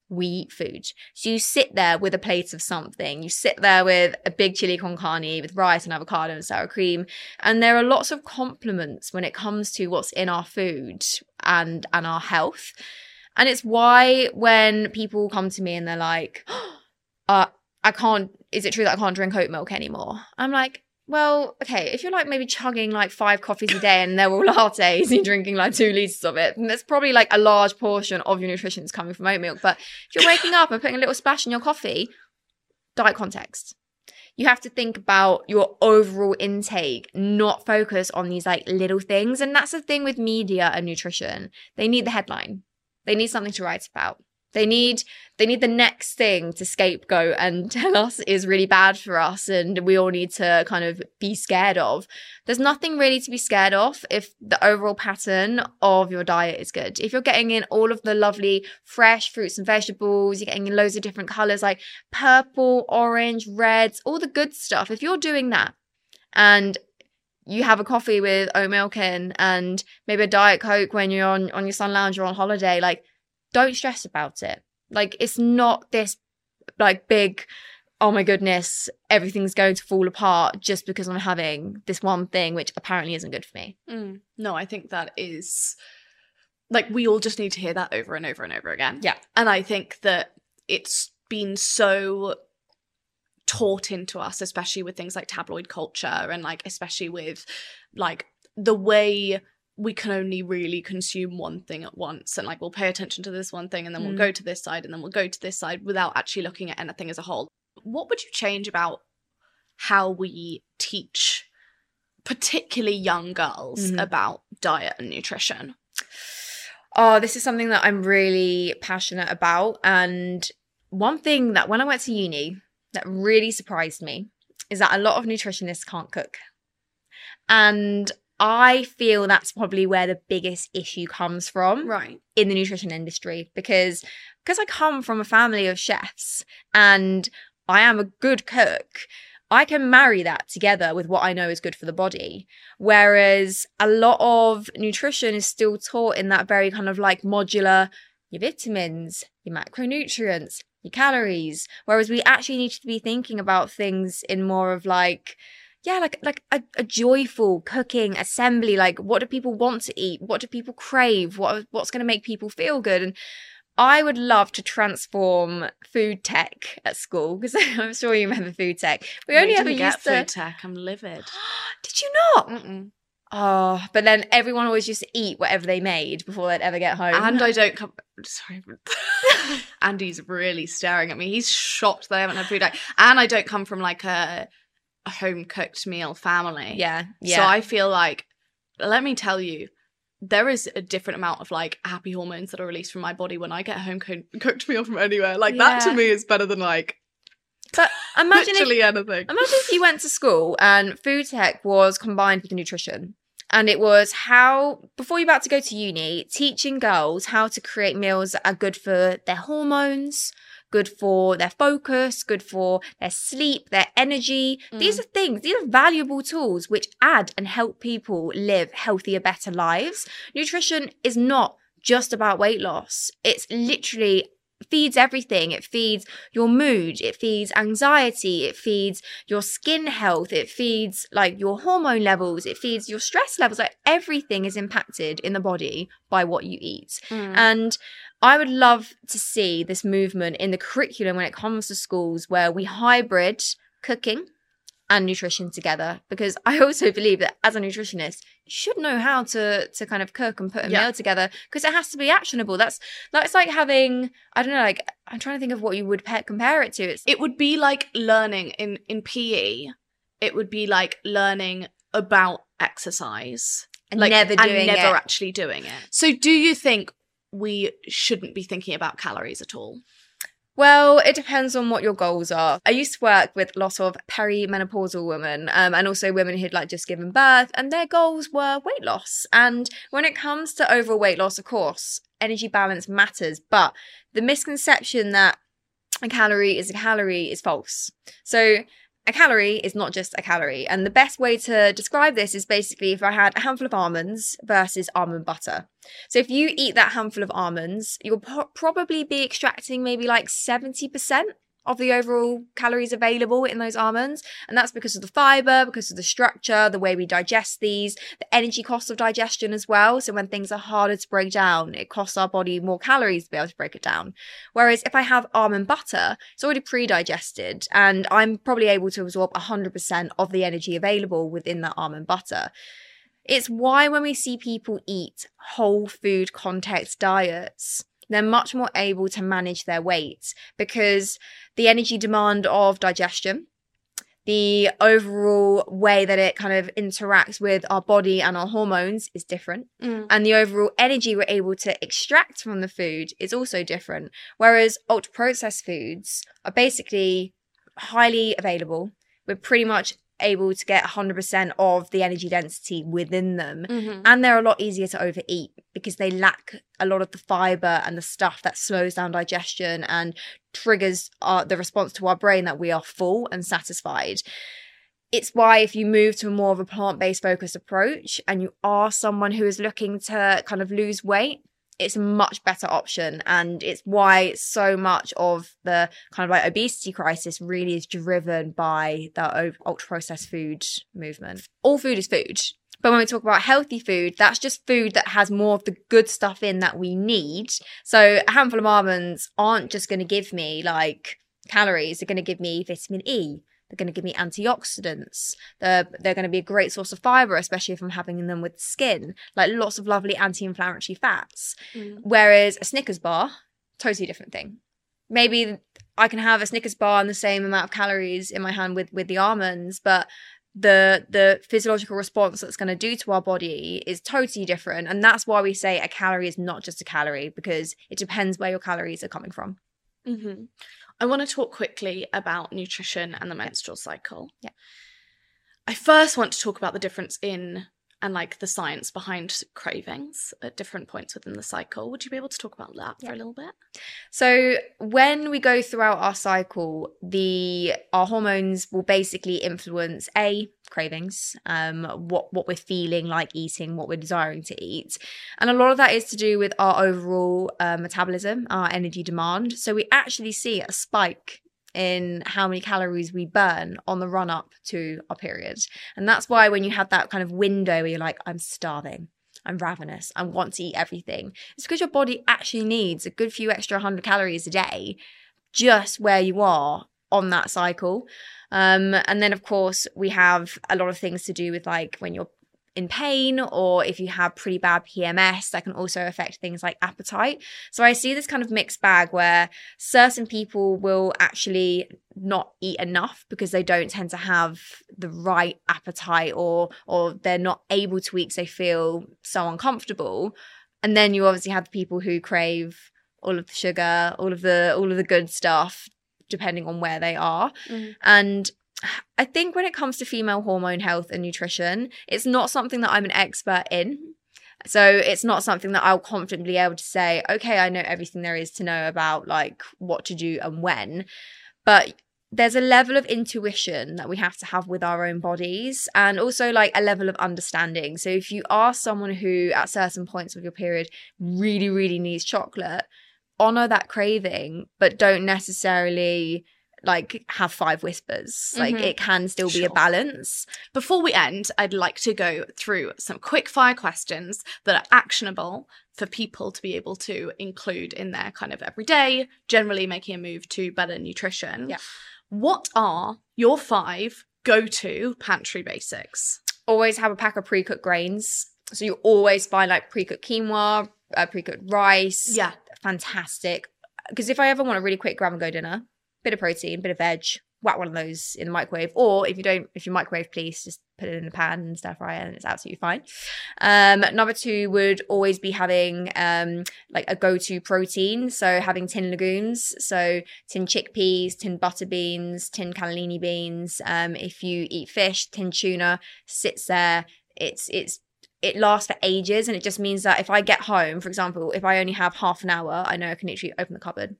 we eat food. So you sit there with a plate of something. You sit there with a big chili con carne with rice and avocado and sour cream. And there are lots of compliments when it comes to what's in our food and, and our health. And it's why when people come to me and they're like, uh, I can't, is it true that I can't drink oat milk anymore? I'm like, well, okay, if you're like maybe chugging like five coffees a day and they're all lattes and you're drinking like two litres of it, then that's probably like a large portion of your nutrition is coming from oat milk. But if you're waking up and putting a little splash in your coffee, diet context. You have to think about your overall intake, not focus on these like little things. And that's the thing with media and nutrition. They need the headline. They need something to write about. They need they need the next thing to scapegoat and tell us is really bad for us and we all need to kind of be scared of. There's nothing really to be scared of if the overall pattern of your diet is good. If you're getting in all of the lovely fresh fruits and vegetables, you're getting in loads of different colours like purple, orange, reds, all the good stuff. If you're doing that and you have a coffee with oat milk in and maybe a Diet Coke when you're on, on your sun lounge or on holiday, like, don't stress about it. Like, it's not this like big, oh my goodness, everything's going to fall apart just because I'm having this one thing, which apparently isn't good for me. Mm. No, I think that is like, we all just need to hear that over and over and over again. Yeah. And I think that it's been so taught into us, especially with things like tabloid culture and like, especially with like the way we can only really consume one thing at once, and like we'll pay attention to this one thing and then we'll mm. go to this side and then we'll go to this side without actually looking at anything as a whole. What would you change about how we teach particularly young girls mm-hmm. about diet and nutrition? Oh, this is something that I'm really passionate about. And one thing that when I went to uni that really surprised me is that a lot of nutritionists can't cook. And I feel that's probably where the biggest issue comes from, right, in the nutrition industry, because because I come from a family of chefs and I am a good cook. I can marry that together with what I know is good for the body. Whereas a lot of nutrition is still taught in that very kind of like modular, your vitamins, your macronutrients, your calories. Whereas we actually need to be thinking about things in more of like, yeah, like like a, a joyful cooking assembly. Like, what do people want to eat? What do people crave? What what's going to make people feel good? And I would love to transform food tech at school, because I'm sure you remember food tech. We, we only ever get used to food tech. I'm livid. Did you not? Mm-mm. Oh, but then everyone always used to eat whatever they made before they'd ever get home. And I don't come. Sorry, Andy's really staring at me. He's shocked that I haven't had food tech. And I don't come from like a. a home cooked meal family. Yeah, yeah. So I feel like, let me tell you, there is a different amount of like happy hormones that are released from my body when I get a home co- cooked meal from anywhere. Like yeah. that to me is better than like but imagine literally if, anything. Imagine if you went to school and food tech was combined with nutrition. And it was how, before you're about to go to uni, teaching girls how to create meals that are good for their hormones, good for their focus, good for their sleep, their energy. Mm. These are things, these are valuable tools which add and help people live healthier, better lives. Nutrition is not just about weight loss. It's literally feeds everything. It feeds your mood, it feeds anxiety, it feeds your skin health, it feeds like your hormone levels, it feeds your stress levels. Like everything is impacted in the body by what you eat. Mm. And I would love to see this movement in the curriculum when it comes to schools where we hybrid cooking and nutrition together, because I also believe that as a nutritionist, you should know how to to kind of cook and put a yeah. meal together, because it has to be actionable. That's that's like having, I don't know, like I'm trying to think of what you would pe- compare it to. It's, it would be like learning in, in P E. It would be like learning about exercise. And like, never doing and never it. actually doing it. So do you think we shouldn't be thinking about calories at all? Well, it depends on what your goals are. I used to work with a lot of perimenopausal women um, and also women who'd like just given birth, and their goals were weight loss. And when it comes to overall weight loss, of course, energy balance matters, but the misconception that a calorie is a calorie is false. So a calorie is not just a calorie. And the best way to describe this is basically if I had a handful of almonds versus almond butter. So if you eat that handful of almonds, you'll po- probably be extracting maybe like seventy percent of the overall calories available in those almonds. And that's because of the fiber, because of the structure, the way we digest these, the energy cost of digestion as well. So when things are harder to break down, it costs our body more calories to be able to break it down. Whereas if I have almond butter, it's already pre-digested and I'm probably able to absorb one hundred percent of the energy available within that almond butter. It's why when we see people eat whole food context diets, they're much more able to manage their weight because the energy demand of digestion, the overall way that it kind of interacts with our body and our hormones is different. Mm. And the overall energy we're able to extract from the food is also different. Whereas ultra-processed foods are basically highly available. We're pretty much able to get one hundred percent of the energy density within them. Mm-hmm. And they're a lot easier to overeat because they lack a lot of the fiber and the stuff that slows down digestion and triggers our, the response to our brain that we are full and satisfied. It's why if you move to more of a plant-based focused approach and you are someone who is looking to kind of lose weight, it's a much better option. And it's why so much of the kind of like obesity crisis really is driven by the ultra processed food movement. All food is food. But when we talk about healthy food, that's just food that has more of the good stuff in that we need. So a handful of almonds aren't just going to give me like calories. They're going to give me vitamin E. They're going to give me antioxidants. They're, they're going to be a great source of fiber, especially if I'm having them with skin, like lots of lovely anti-inflammatory fats. Mm. Whereas a Snickers bar, totally different thing. Maybe I can have a Snickers bar and the same amount of calories in my hand with, with the almonds, but the the physiological response that's going to do to our body is totally different. And that's why we say a calorie is not just a calorie, because it depends where your calories are coming from. Mm-hmm. I want to talk quickly about nutrition and the menstrual cycle. Yeah. I first want to talk about the difference in and like the science behind cravings at different points within the cycle. Would you be able to talk about that yeah. for a little bit? So when we go throughout our cycle, the our hormones will basically influence A, cravings, um, what, what we're feeling like eating, what we're desiring to eat. And a lot of that is to do with our overall uh, metabolism, our energy demand. So we actually see a spike in how many calories we burn on the run up to our period. And that's why when you have that kind of window where you're like, I'm starving, I'm ravenous, I want to eat everything, it's because your body actually needs a good few extra one hundred calories a day just where you are on that cycle. Um, and then, of course, we have a lot of things to do with like when you're in pain or if you have pretty bad P M S, that can also affect things like appetite. So I see this kind of mixed bag where certain people will actually not eat enough because they don't tend to have the right appetite or or they're not able to eat because they feel so uncomfortable. And then you obviously have the people who crave all of the sugar, all of the all of the good stuff, depending on where they are. Mm-hmm. And I think when it comes to female hormone health and nutrition, it's not something that I'm an expert in. So it's not something that I'll confidently be able to say, okay, I know everything there is to know about like what to do and when. But there's a level of intuition that we have to have with our own bodies and also like a level of understanding. So if you are someone who at certain points of your period really, really needs chocolate, honor that craving, but don't necessarily like have five whispers. Like mm-hmm. it can still be sure. a balance. Before we end, I'd like to go through some quick fire questions that are actionable for people to be able to include in their kind of everyday, generally making a move to better nutrition. Yeah. What are your five go-to pantry basics? Always have a pack of pre-cooked grains. So you always buy like pre-cooked quinoa, uh, pre-cooked rice. Yeah. Fantastic. Because if I ever want a really quick grab-and-go dinner, bit of protein, bit of veg, whack one of those in the microwave. Or if you don't, if you microwave, please just put it in a pan and stir fry it and it's absolutely fine. Um, number two would always be having um, like a go-to protein. So having tin legumes, so tin chickpeas, tin butter beans, tin cannellini beans. Um, if you eat fish, tin tuna sits there. It's, it's, it lasts for ages. And it just means that if I get home, for example, if I only have half an hour, I know I can literally open the cupboard,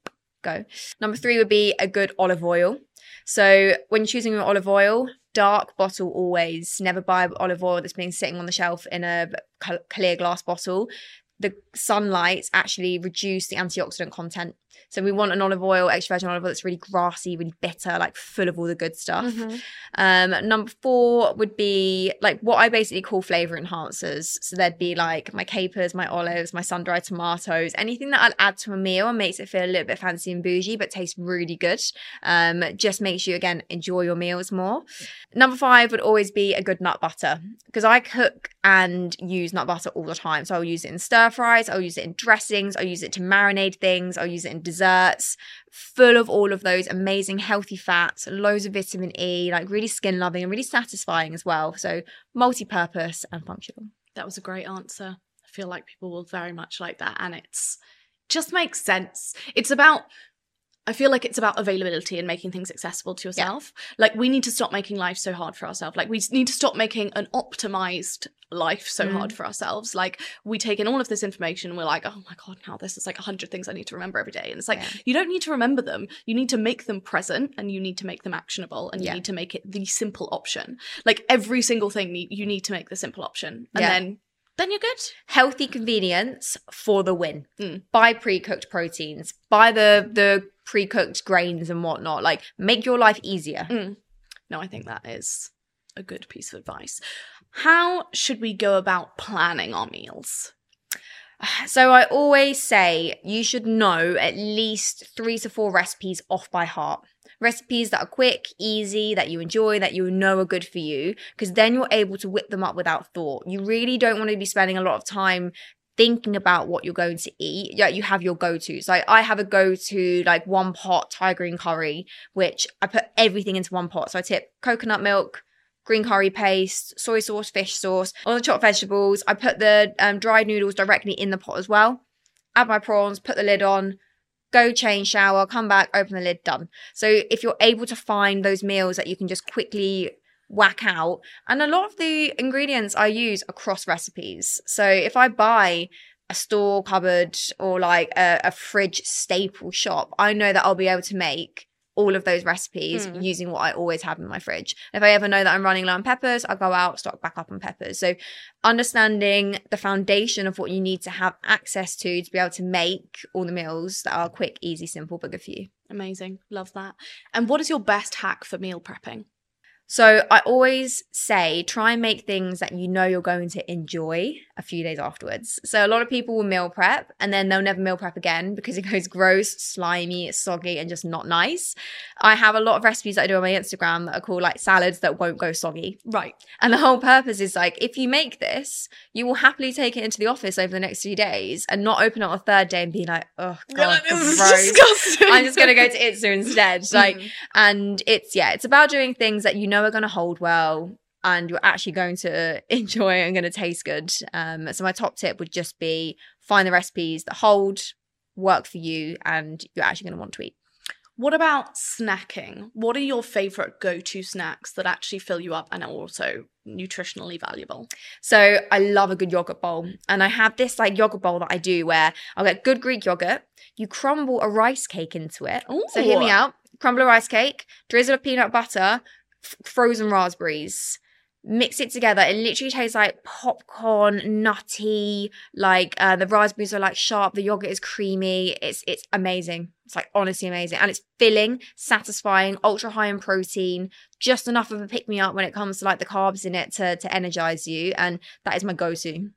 go. Number three would be a good olive oil. So when choosing your olive oil, dark bottle always. Never buy olive oil that's been sitting on the shelf in a clear glass bottle. The sunlight actually reduce the antioxidant content. So we want an olive oil, extra virgin olive oil that's really grassy, really bitter, like full of all the good stuff. Mm-hmm. Um, number four would be like what I basically call flavor enhancers. So there'd be like my capers, my olives, my sun-dried tomatoes, anything that I'd add to a meal and makes it feel a little bit fancy and bougie, but tastes really good. Um, just makes you, again, enjoy your meals more. Number five would always be a good nut butter, because I cook and use nut butter all the time. So I'll use it in stir fries, I'll use it in dressings, I'll use it to marinate things, I'll use it in desserts, full of all of those amazing healthy fats, loads of vitamin E, like really skin loving and really satisfying as well. So multi-purpose and functional. That was a great answer. I feel like people will very much like that, and it's just makes sense. It's about I feel like it's about availability and making things accessible to yourself. Yeah. Like, we need to stop making life so hard for ourselves. Like, we need to stop making an optimized life so mm. hard for ourselves. Like, we take in all of this information and we're like, oh my God, now this is like a hundred things I need to remember every day. And it's like, yeah. you don't need to remember them. You need to make them present, and you need to make them actionable, and you yeah. need to make it the simple option. Like, every single thing you need to make the simple option. And yeah. then Then you're good. Healthy convenience for the win. Mm. Buy pre-cooked proteins. Buy the the pre-cooked grains and whatnot. Like, make your life easier. Mm. No, I think that is a good piece of advice. How should we go about planning our meals? So I always say you should know at least three to four recipes off by heart. Recipes that are quick, easy, that you enjoy, that you know are good for you, because then you're able to whip them up without thought. You really don't want to be spending a lot of time thinking about what you're going to eat. Yeah, you have your go-tos. Like, I have a go-to, like, one pot Thai green curry, which I put everything into one pot. So I tip coconut milk, green curry paste, soy sauce, fish sauce, all the chopped vegetables. I put the um, dried noodles directly in the pot as well. Add my prawns, put the lid on, go change, shower, come back, open the lid, done. So if you're able to find those meals that you can just quickly whack out, and a lot of the ingredients I use are cross recipes. So if I buy a store cupboard or like a, a fridge staple shop, I know that I'll be able to make all of those recipes mm. using what I always have in my fridge. If I ever know that I'm running low on peppers, I'll go out, stock back up on peppers. So understanding the foundation of what you need to have access to to be able to make all the meals that are quick, easy, simple, but good for you. Amazing. Love that. And what is your best hack for meal prepping? So I always say try and make things that you know you're going to enjoy a few days afterwards. So a lot of people will meal prep and then they'll never meal prep again because it goes gross, slimy, soggy, and just not nice. I have a lot of recipes that I do on my Instagram that are called like salads that won't go soggy. Right. And the whole purpose is like, if you make this, you will happily take it into the office over the next few days and not open it on the third day and be like, oh God, gross. Disgusting. I'm just going to go to Itsu instead. Like, mm. and it's, yeah, it's about doing things that you know are going to hold well and you're actually going to enjoy and going to taste good. Um, so my top tip would just be find the recipes that hold, work for you, and you're actually going to want to eat. What about snacking? What are your favorite go-to snacks that actually fill you up and are also nutritionally valuable? So I love a good yogurt bowl. And I have this like yogurt bowl that I do where I'll get good Greek yogurt. You crumble a rice cake into it. Ooh. So hear me out. Crumble a rice cake, drizzle of peanut butter, f- frozen raspberries. Mix it together. It literally tastes like popcorn, nutty, like uh, the raspberries are like sharp. The yogurt is creamy. It's it's amazing. It's like honestly amazing. And it's filling, satisfying, ultra high in protein, just enough of a pick-me-up when it comes to like the carbs in it to, to energize you. And that is my go-to.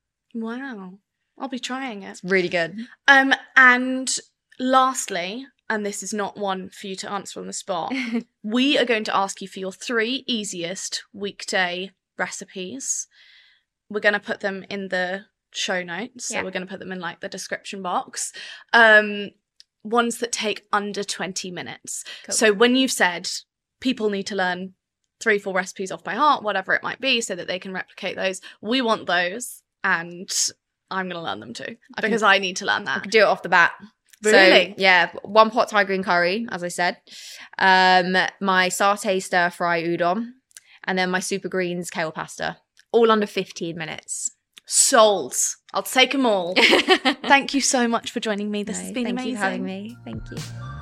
Wow. I'll be trying it. It's really good. Um, and lastly, and this is not one for you to answer on the spot, we are going to ask you for your three easiest weekday recipes. We're going to put them in the show notes. So yeah. We're going to put them in like the description box. Um, ones that take under twenty minutes. Cool. So when you've said people need to learn three, four recipes off by heart, whatever it might be, so that they can replicate those, we want those. And I'm going to learn them too. I because can, I need to learn that. I can do it off the bat. Really? So, yeah, one pot Thai green curry, as I said. Um, my satay stir fry udon, and then my super greens kale pasta. All under fifteen minutes. Sold. I'll take them all. Thank you so much for joining me. This no, has been thank amazing. Thank you for having me. Thank you.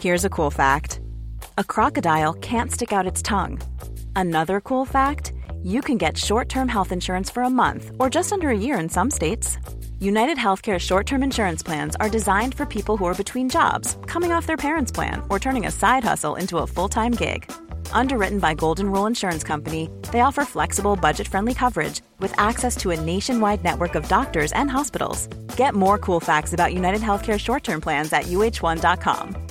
Here's a cool fact. A crocodile can't stick out its tongue. Another cool fact, you can get short-term health insurance for a month or just under a year in some states. United Healthcare short-term insurance plans are designed for people who are between jobs, coming off their parents' plan, or turning a side hustle into a full-time gig. Underwritten by Golden Rule Insurance Company, they offer flexible, budget-friendly coverage with access to a nationwide network of doctors and hospitals. Get more cool facts about United Healthcare short-term plans at U H one dot com.